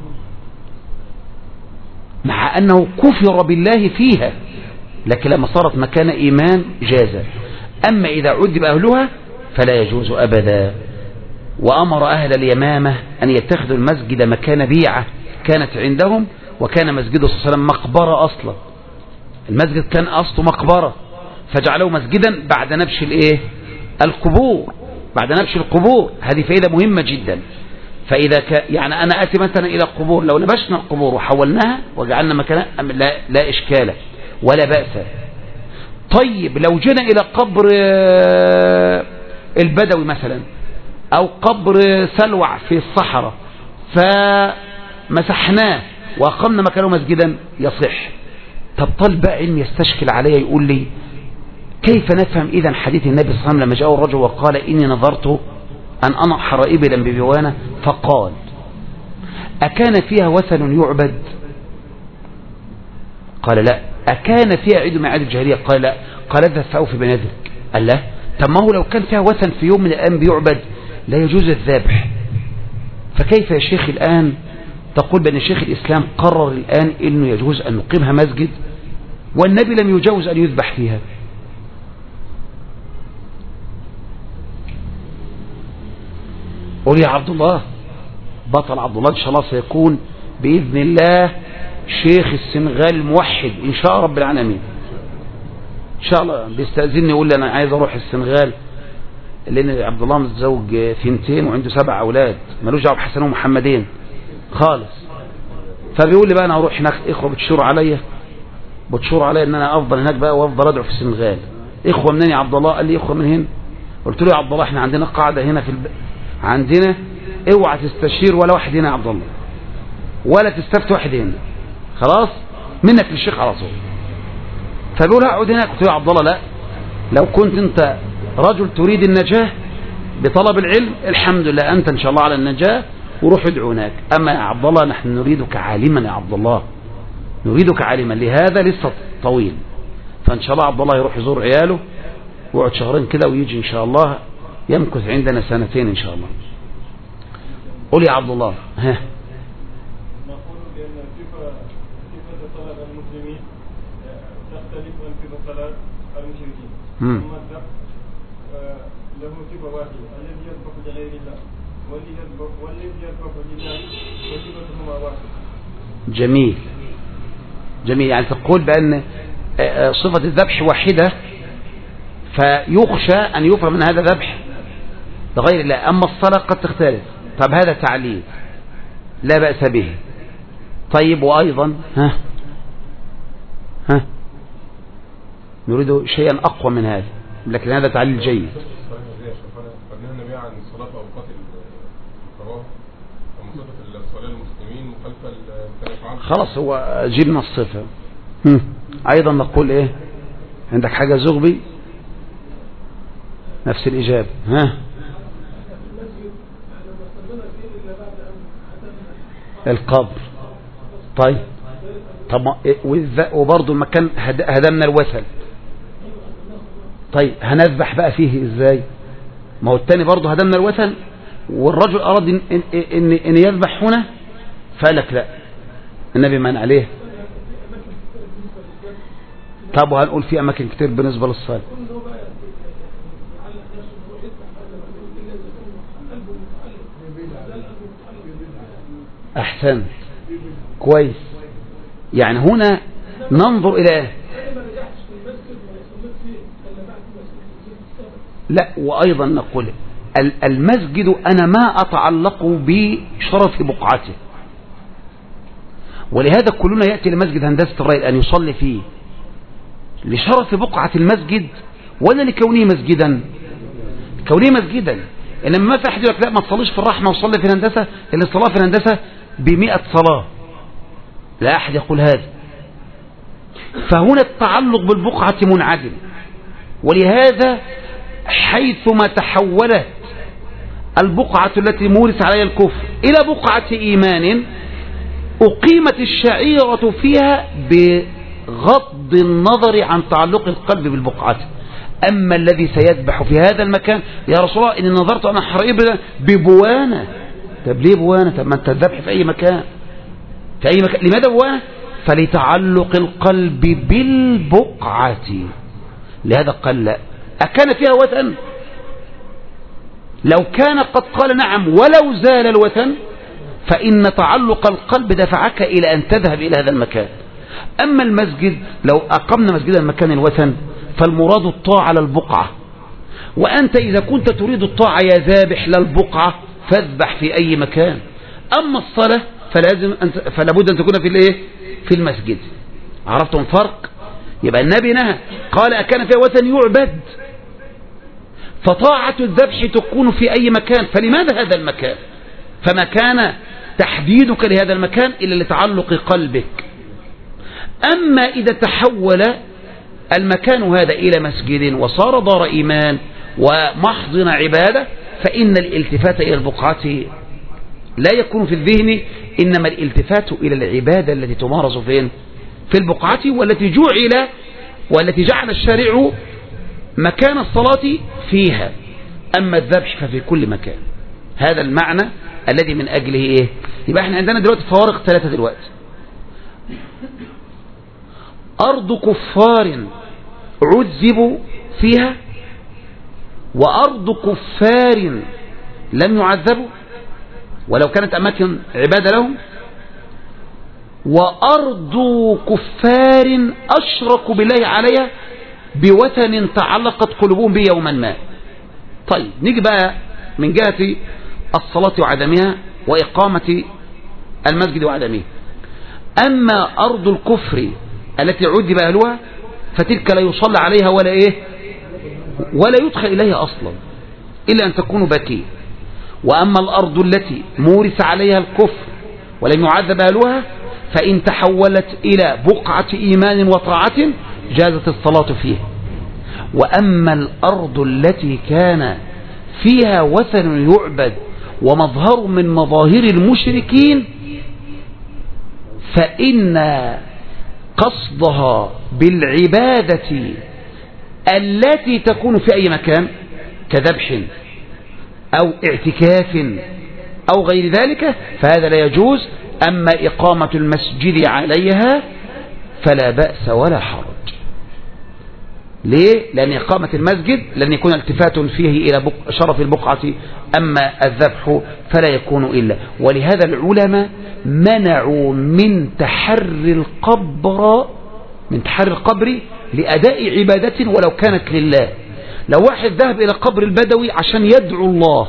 مع أنه كفر بالله فيها، لكن لما صارت مكان إيمان جاز. أما إذا عذب أهلها فلا يجوز أبدا. وأمر أهل اليمامة أن يتخذوا المسجد مكان بيعة كانت عندهم، وكان مسجد صلى الله عليه وسلم مقبرة أصلا. المسجد كان أصله مقبرة فجعلوه مسجدا بعد نبش الإيه؟ القبور، بعد نبش القبور. هذه فائدة مهمة جدا. فإذا ك... يعني أنا أتي مثلا إلى القبور، لو نبشنا القبور وحولناها وجعلنا مكانها لا, لا إشكال ولا بأس. طيب لو جينا إلى قبر البدوي مثلا أو قبر سلوع في الصحراء فمسحناه وأقمنا مكانه مسجدا يصح. طب طالب علم يستشكل علي يقول لي كيف نفهم إذا حديث النبي صلى الله عليه وسلم لما جاء الرجل وقال إني نظرت أن أنحر إبلا ببوانة فقال أكان فيها وثن يعبد؟ قال لا. أكان فيها عيد من عيد الجاهلية؟ قال لا. قال اذهب فأوفي بنذرك. قال لا. طب ما هو لو كان فيها وثن في يوم من الأيام بيعبد لا يجوز الذبح. فكيف يا شيخ الآن تقول بأن شيخ الإسلام قرر الآن إنه يجوز أن نقيمها مسجد والنبي لم يجوز أن يذبح فيها؟ قول يا عبد الله بطل عبد الله إن شاء الله سيكون بإذن الله شيخ السنغال الموحد إن شاء رب العالمين إن شاء الله. بيستأذنني يقول لي أنا عايز أروح السنغال، لأن عبد الله متزوج ثنتين وعنده سبع أولاد ملوش دعوه بحسن ومحمدين خالص. فبيقول لي بقى أنا أروح هناك، إخوة بتشور عليا بتشور عليا إن أنا أفضل هناك بقى وأفضل أدعو في السنغال. إخوة منين يا عبد الله؟ قال لي إخوة من هنا. قلت له يا عبد الله إحنا عندنا قاعدة هنا في الب... عندنا اوعى تستشير ولا واحد هنا يا عبد الله، ولا تستفت واحد هنا، خلاص منك للشيخ على طول. فبيقول اقعد هناك. قلت له يا عبد الله لا، لو كنت انت رجل تريد النجاة بطلب العلم الحمد لله انت ان شاء الله على النجاة وروح ادعو هناك. اما يا عبد الله نحن نريدك عالما يا عبد الله، نريدك عالما، لهذا لسه طويل. فان شاء الله عبد الله يروح يزور عياله ويقعد شهرين كده ويجي ان شاء الله يمكث عندنا سنتين ان شاء الله. قول يا عبد الله. ها نقول بأن صفة صفة صلاة المسلمين تختلف عن صفة صلاة المشركين. أما الذبح له صفة واحدة، الذي يذبح لغير الله والذي يذبح لله وصفتهما واحدة. جميل جميل. يعني تقول بأن صفة الذبح واحدة، فيخشى أن يفهم من هذا ذبح لغير الله. أما الصلاة قد تختلف. طب هذا تعليل لا بأس به. طيب وأيضا ها ها نريد شيئا أقوى من هذا، لكن هذا تعليل جيد. خلاص هو جبنا الصفة. أيضا نقول إيه؟ عندك حاجة زغبي؟ نفس الإجابة. ها القبر. طيب طب وبرضه المكان هدمنا الوثن. طيب هنذبح بقى فيه ازاي؟ ما هو التاني برضه هدمنا الوثن والرجل اراد ان, إن, إن, إن يذبح هنا فقالك لا، النبي من عليه. طب وهنقول في اماكن كتير بالنسبه للصلاه. احسنت كويس. يعني هنا ننظر الى لا، وايضا نقول المسجد انا ما اتعلق بشرف بقعته، ولهذا كلنا ياتي لمسجد هندسه الري ان يصلي فيه لشرف بقعه المسجد ولا لكونه مسجدا؟ كونه مسجدا. انما ما في احد يقول لك لا ما تصليش في الرحمه وصلي في الهندسه، لان الصلاه في الهندسه بمئة صلاه. لا احد يقول هذا. فهنا التعلق بالبقعه منعدم، ولهذا حيثما تحولت البقعه التي مورس عليها الكفر الى بقعه ايمان اقيمت الشعيره فيها بغض النظر عن تعلق القلب بالبقعه. أما الذي سيذبح في هذا المكان يا رسول الله إني نظرت أنا حريب ببوانة. طب ليه بوانة؟ طب ما أنت الذبح في أي مكان، في أي مكان. لماذا بوانة؟ فلتعلق القلب بالبقعة. لهذا قال لا. أكان فيها وثن؟ لو كان قد قال نعم ولو زال الوثن فإن تعلق القلب دفعك إلى أن تذهب إلى هذا المكان. أما المسجد لو أقمنا مسجدا مكان الوثن فالمراد الطاعة على البقعة، وأنت إذا كنت تريد الطاعة يا ذابح للبقعة فاذبح في أي مكان. أما الصلاة فلازم أن فلابد أن تكون في الإيه؟ في المسجد. عرفتم فرق؟ يبقى النبي نهى قال أكان فيها وثن يعبد، فطاعة الذبح تكون في أي مكان. فلماذا هذا المكان؟ فما كان تحديدك لهذا المكان إلا لتعلق قلبك. أما إذا تحول المكان هذا إلى مسجد وصار دار إيمان ومحضن عبادة فإن الالتفات إلى البقعة لا يكون في الذهن، إنما الالتفات إلى العبادة التي تمارس فين؟ في البقعة، والتي جعل والتي جعل الشارع مكان الصلاة فيها. أما الذبح ففي كل مكان. هذا المعنى الذي من أجله إيه؟ يبقى احنا عندنا دلوقتي فوارق ثلاثة دلوقتي. أرض كفار عذبوا فيها، وأرض كفار لم يعذبوا، ولو كانت أماكن عبادة لهم، وأرض كفار أشركوا بالله عليها بوثن تعلقت قلوبهم به يوما ما. طيب نيجي بقى من جهة الصلاة وعدمها وإقامة المسجد وعدمه. أما أرض الكفر التي عذب أهلها فتلك لا يصلى عليها ولا إيه ولا يدخل إليها أصلا إلا أن تكونوا باكين. وأما الأرض التي مورث عليها الكفر ولم يعذب أهلها فإن تحولت إلى بقعة إيمان وطاعة جازت الصلاة فيها. وأما الأرض التي كان فيها وثن يعبد ومظهر من مظاهر المشركين فإن قصدها بالعبادة التي تكون في أي مكان كذبح أو اعتكاف أو غير ذلك فهذا لا يجوز. أما إقامة المسجد عليها فلا بأس ولا حرج. ليه؟ لأن إقامة المسجد لن يكون التفات فيه إلى شرف البقعة، أما الذبح فلا يكون إلا. ولهذا العلماء منعوا من تحري القبر من تحري القبر لأداء عبادة ولو كانت لله. لو واحد ذهب إلى قبر البدوي عشان يدعو الله،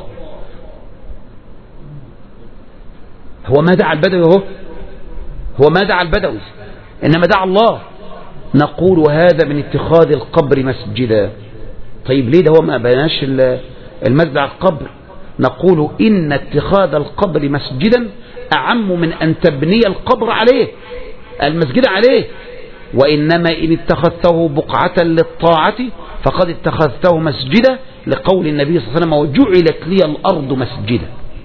هو ما دعا البدوي هو هو ما دعا البدوي إنما دعا الله، نقول هذا من اتخاذ القبر مسجدا. طيب ليه ده هو ما بناش المسجد على القبر؟ نقول إن اتخاذ القبر مسجدا أعم من أن تبني القبر عليه المسجد عليه. وإنما إن اتخذته بقعة للطاعة فقد اتخذته مسجدا لقول النبي صلى الله عليه وسلم وجعلت لي الأرض مسجدا.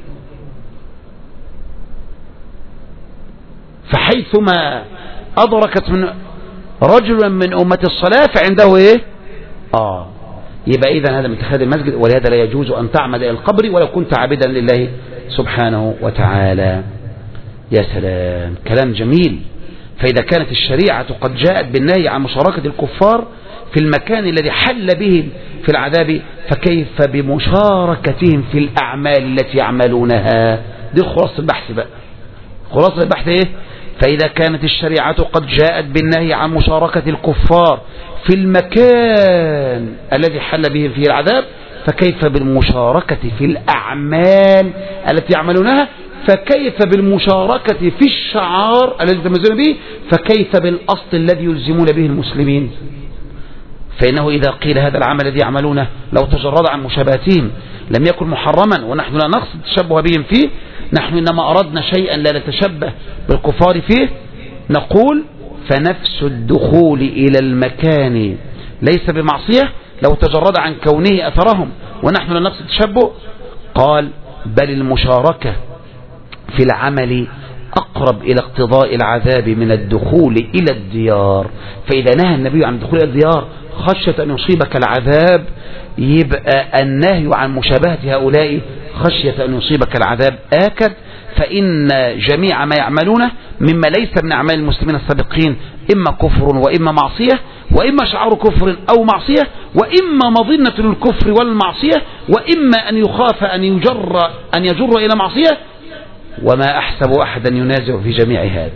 فحيثما أدركت من رجلا من أمة الصلاة فعنده إيه آه يبقى إذن هذا من اتخاذ المسجد. ولهذا لا يجوز أن تعمد إلى القبر ولو كنت عابدا لله سبحانه وتعالى. يا سلام كلام جميل. فإذا كانت الشريعة قد جاءت بالنهي عن مشاركة الكفار في المكان الذي حل بهم في العذاب فكيف بمشاركتهم في الأعمال التي يعملونها؟ دي خلاصة البحث بقى. خلاصة البحث إيه؟ فإذا كانت الشريعة قد جاءت بالنهي عن مشاركة الكفار في المكان الذي حل بهم فيه العذاب فكيف بالمشاركة في الأعمال التي يعملونها؟ فكيف بالمشاركة في الشعار الذي يتميزون به؟ فكيف بالأصل الذي يلزمون به المسلمين؟ فإنه إذا قيل هذا العمل الذي يعملونه لو تجرد عن مشابهتهم لم يكن محرما ونحن لا نقصد التشبه بهم فيه، نحن إنما أردنا شيئا لا نتشبه بالكفار فيه، نقول فنفس الدخول إلى المكان ليس بمعصية لو تجرد عن كونه أثرهم ونحن لا نقصد التشبه. قال بل المشاركة في العمل أقرب إلى اقتضاء العذاب من الدخول إلى الديار. فإذا نهى النبي عن الدخول إلى الديار خشية أن يصيبك العذاب يبقى النهي عن مشابهة هؤلاء خشية أن يصيبك العذاب آكد. فإن جميع ما يعملونه مما ليس من أعمال المسلمين السابقين إما كفر وإما معصية وإما شعار كفر أو معصية وإما مظنة للكفر والمعصية وإما أن يخاف أن يجر أن يجر إلى معصية. وما أحسب أحدا ينازع في جميع هذا.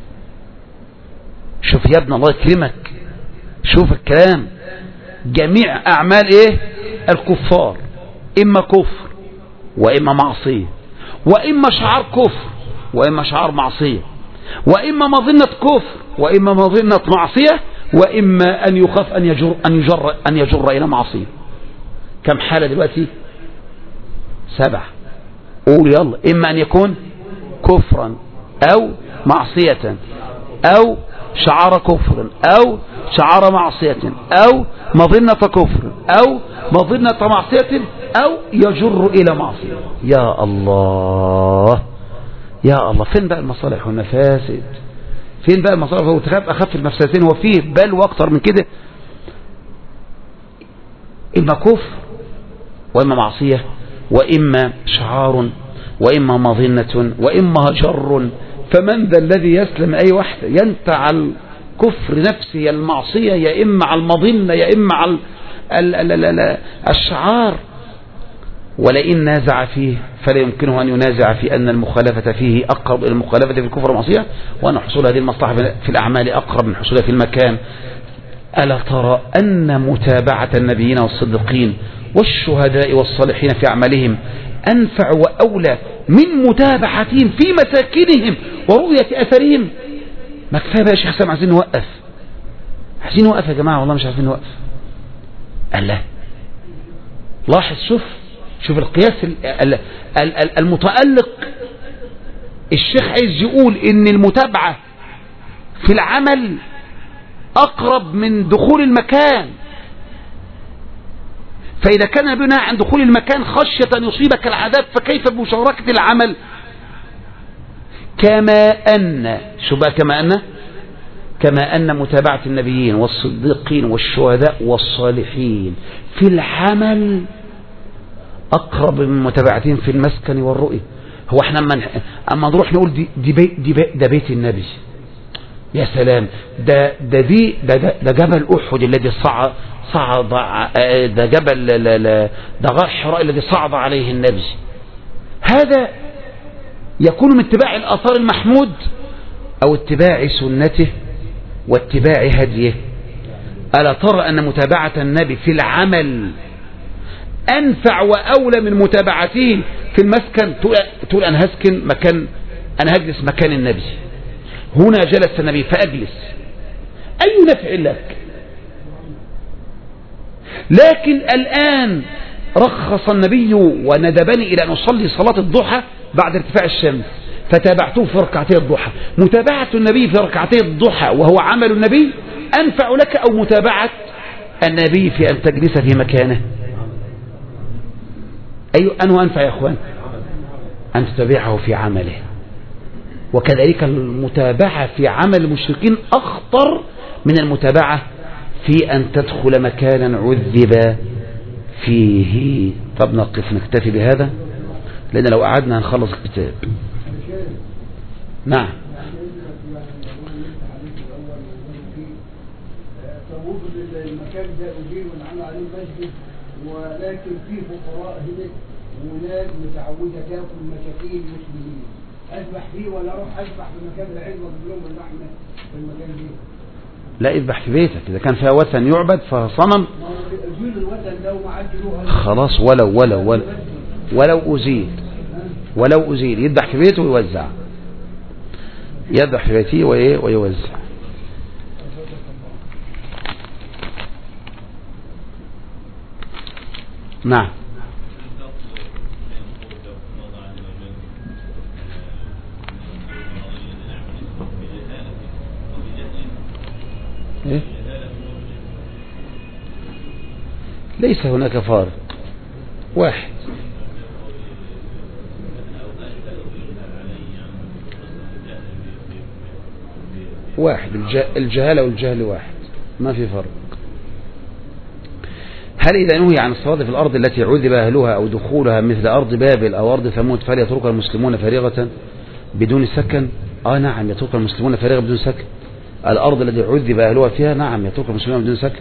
شوف يا ابن الله يكرمك، شوف الكلام، جميع أعمال إيه الكفار إما كفر وإما معصية وإما شعار كفر وإما شعار معصية وإما مظنة كفر وإما مظنة معصية وإما أن يخاف أن يجر أن يجر أن يجر إلى معصية. كم حالة دلوقتي؟ سبع. قول يلا. إما أن يكون كفرا أو معصية أو شعار كفر أو شعار معصية أو مظنة كفر أو مظنة معصية أو يجر إلى معصية. يا الله يا الله، فين بقى المصالح والمفاسد؟ فين بقى المصالح؟ هو تخاف أخف المفسدتين، هو فيه بل وأكثر من كده. إما كفر وإما معصية وإما شعار وإما مظنة وإما جر. فمن ذا الذي يسلم أي واحدة؟ ينتع الكفر نفسه يا المعصية يا إما على المظنة يا إما على الشعار. ولئن نازع فيه فلا يمكنه أن ينازع في أن المخالفة فيه أقرب إلى المخالفة في الكفر والمعصية، وأن حصول هذه المصلحة في الأعمال أقرب من حصولها في المكان. ألا ترى أن متابعة النبيين والصديقين والشهداء والصالحين في أعمالهم أنفع وأولى من متابعتهم في مساكنهم ورؤية أثرهم؟ ما كفاية بقى يا شيخ سامع، عايزين نوقف، عايزين نوقف يا جماعة، والله مش عارفين نوقف. الله، لاحظ، شوف شوف القياس المتألق. الشيخ عايز يقول ان المتابعة في العمل اقرب من دخول المكان، فاذا كان بنا عن دخول المكان خشية ان يصيبك العذاب فكيف بمشاركة العمل؟ كما ان شو بقى كما ان كما ان متابعة النبيين والصديقين والشهداء والصالحين في العمل أقرب من متابعتهم في المسكن والرؤية. هو احنا اما اما نروح نقول دي دي بيت دي بيت ده بيت النبي، يا سلام، ده ده دي ده ده, ده جبل أحد الذي صعد صعد ده جبل ده غار حراء الذي صعد عليه النبي. هذا يكون من اتباع الآثار المحمود أو اتباع سنته واتباع هديه. ألا ترى أن متابعة النبي في العمل أنفع وأولى من متابعته في المسكن؟ تقول أنا هسكن مكان، أنا هجلس مكان النبي، هنا جلس النبي فأجلس، أي نفع لك؟ لكن الآن رخص النبي وندبني إلى أن أصلي صلاة الضحى بعد ارتفاع الشمس فتابعته في ركعتي الضحى. متابعة النبي في ركعتي الضحى وهو عمل النبي أنفع لك أو متابعة النبي في أن تجلس في مكانه؟ أي أنه أنفع يا أخوان؟ أن تتابعه في عمله. وكذلك المتابعة في عمل المشركين أخطر من المتابعة في أن تدخل مكانا عذب فيه. طب نقف نكتفي بهذا، لأن لو قعدنا هنخلص الكتاب. نعم. المكان ده أجير ونعمل عليه مسجد، ولكن في فقراء هنا وناس متعودة تاكل مساكين مسلمين، أذبح فيه ولا أروح أذبح في مكان العلم وأجيب لهم اللحمة في المكان ده؟ لا، اذبح في بيتك. إذا كان فيها وثن يعبد فصنم خلاص، ولو ولو ولو ولو أزيل ولو أزيل يذبح في بيته ويوزع، يذبح في بيته ويوزع. نعم. إيه؟ ليس هناك فارق واحد. واحد الجهالة والجهل واحد، ما في فرق. هل إذا نهي عن الصلاة في الأرض التي عذب أهلها أو دخولها مثل أرض بابل أو أرض ثمود فهل يتركها المسلمون فارغة بدون سكن؟ آه نعم، يتركها المسلمون فارغة بدون سكن. الأرض التي عذب أهلها فيها نعم يتركها المسلمون بدون سكن.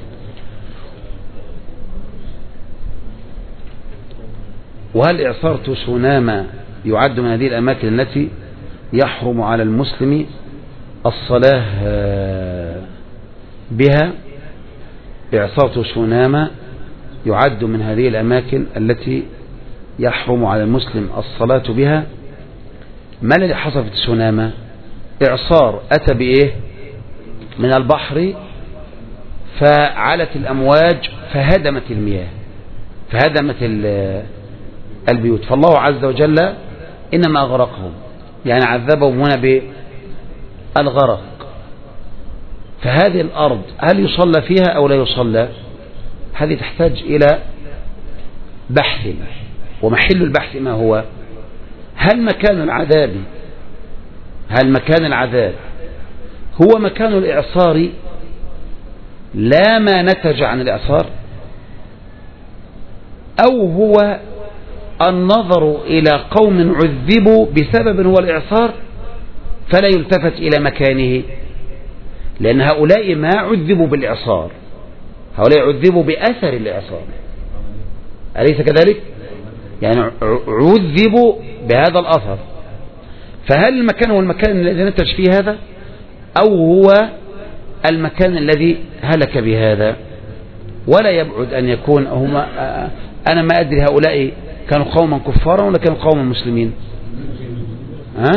وهل إعصار تسوناما يعد من هذه الأماكن التي يحرم على المسلم الصلاة بها؟ إعصار تسوناما يعد من هذه الأماكن التي يحرم على المسلم الصلاة بها. ما الذي حصل في تسوناما؟ إعصار أتى بإيه؟ من البحر، فعلت الأمواج فهدمت المياه، فهدمت البيوت، فالله عز وجل إنما أغرقهم، يعني عذبهم هنا بالغرق. فهذه الأرض هل يصلى فيها أو لا يصلى؟ هذه تحتاج إلى بحث، ومحل البحث ما هو؟ هل مكان العذاب هل مكان العذاب هو مكان الإعصار لا ما نتج عن الإعصار، أو هو النظر إلى قوم عذبوا بسبب هو الإعصار فلا يلتفت إلى مكانه؟ لأن هؤلاء ما عذبوا بالإعصار، هؤلاء عذبوا بأثر الإعصار، أليس كذلك؟ يعني عذبوا بهذا الأثر. فهل المكان هو المكان الذي نتج فيه هذا أو هو المكان الذي هلك بهذا؟ ولا يبعد أن يكون هما، أنا ما أدري هؤلاء كانوا قوما كفارا ولا كانوا قوما مسلمين؟ ها؟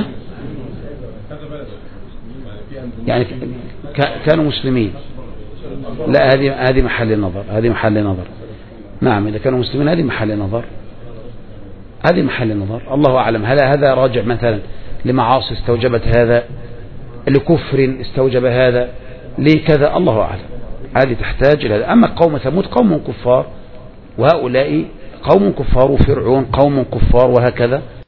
يعني كانوا مسلمين. لا، هذه هذه محل نظر، هذه محل نظر. نعم، إذا كانوا مسلمين هذه محل نظر، هذه محل نظر. الله أعلم. هل هذا راجع مثلا لمعاصي استوجبت هذا، لكفر استوجب هذا، لكذا؟ الله أعلم. هذه تحتاج إلى هذا. أما قوم ثمود قوم كفار، وهؤلاء قوم كفار، وفرعون قوم كفار، وهكذا.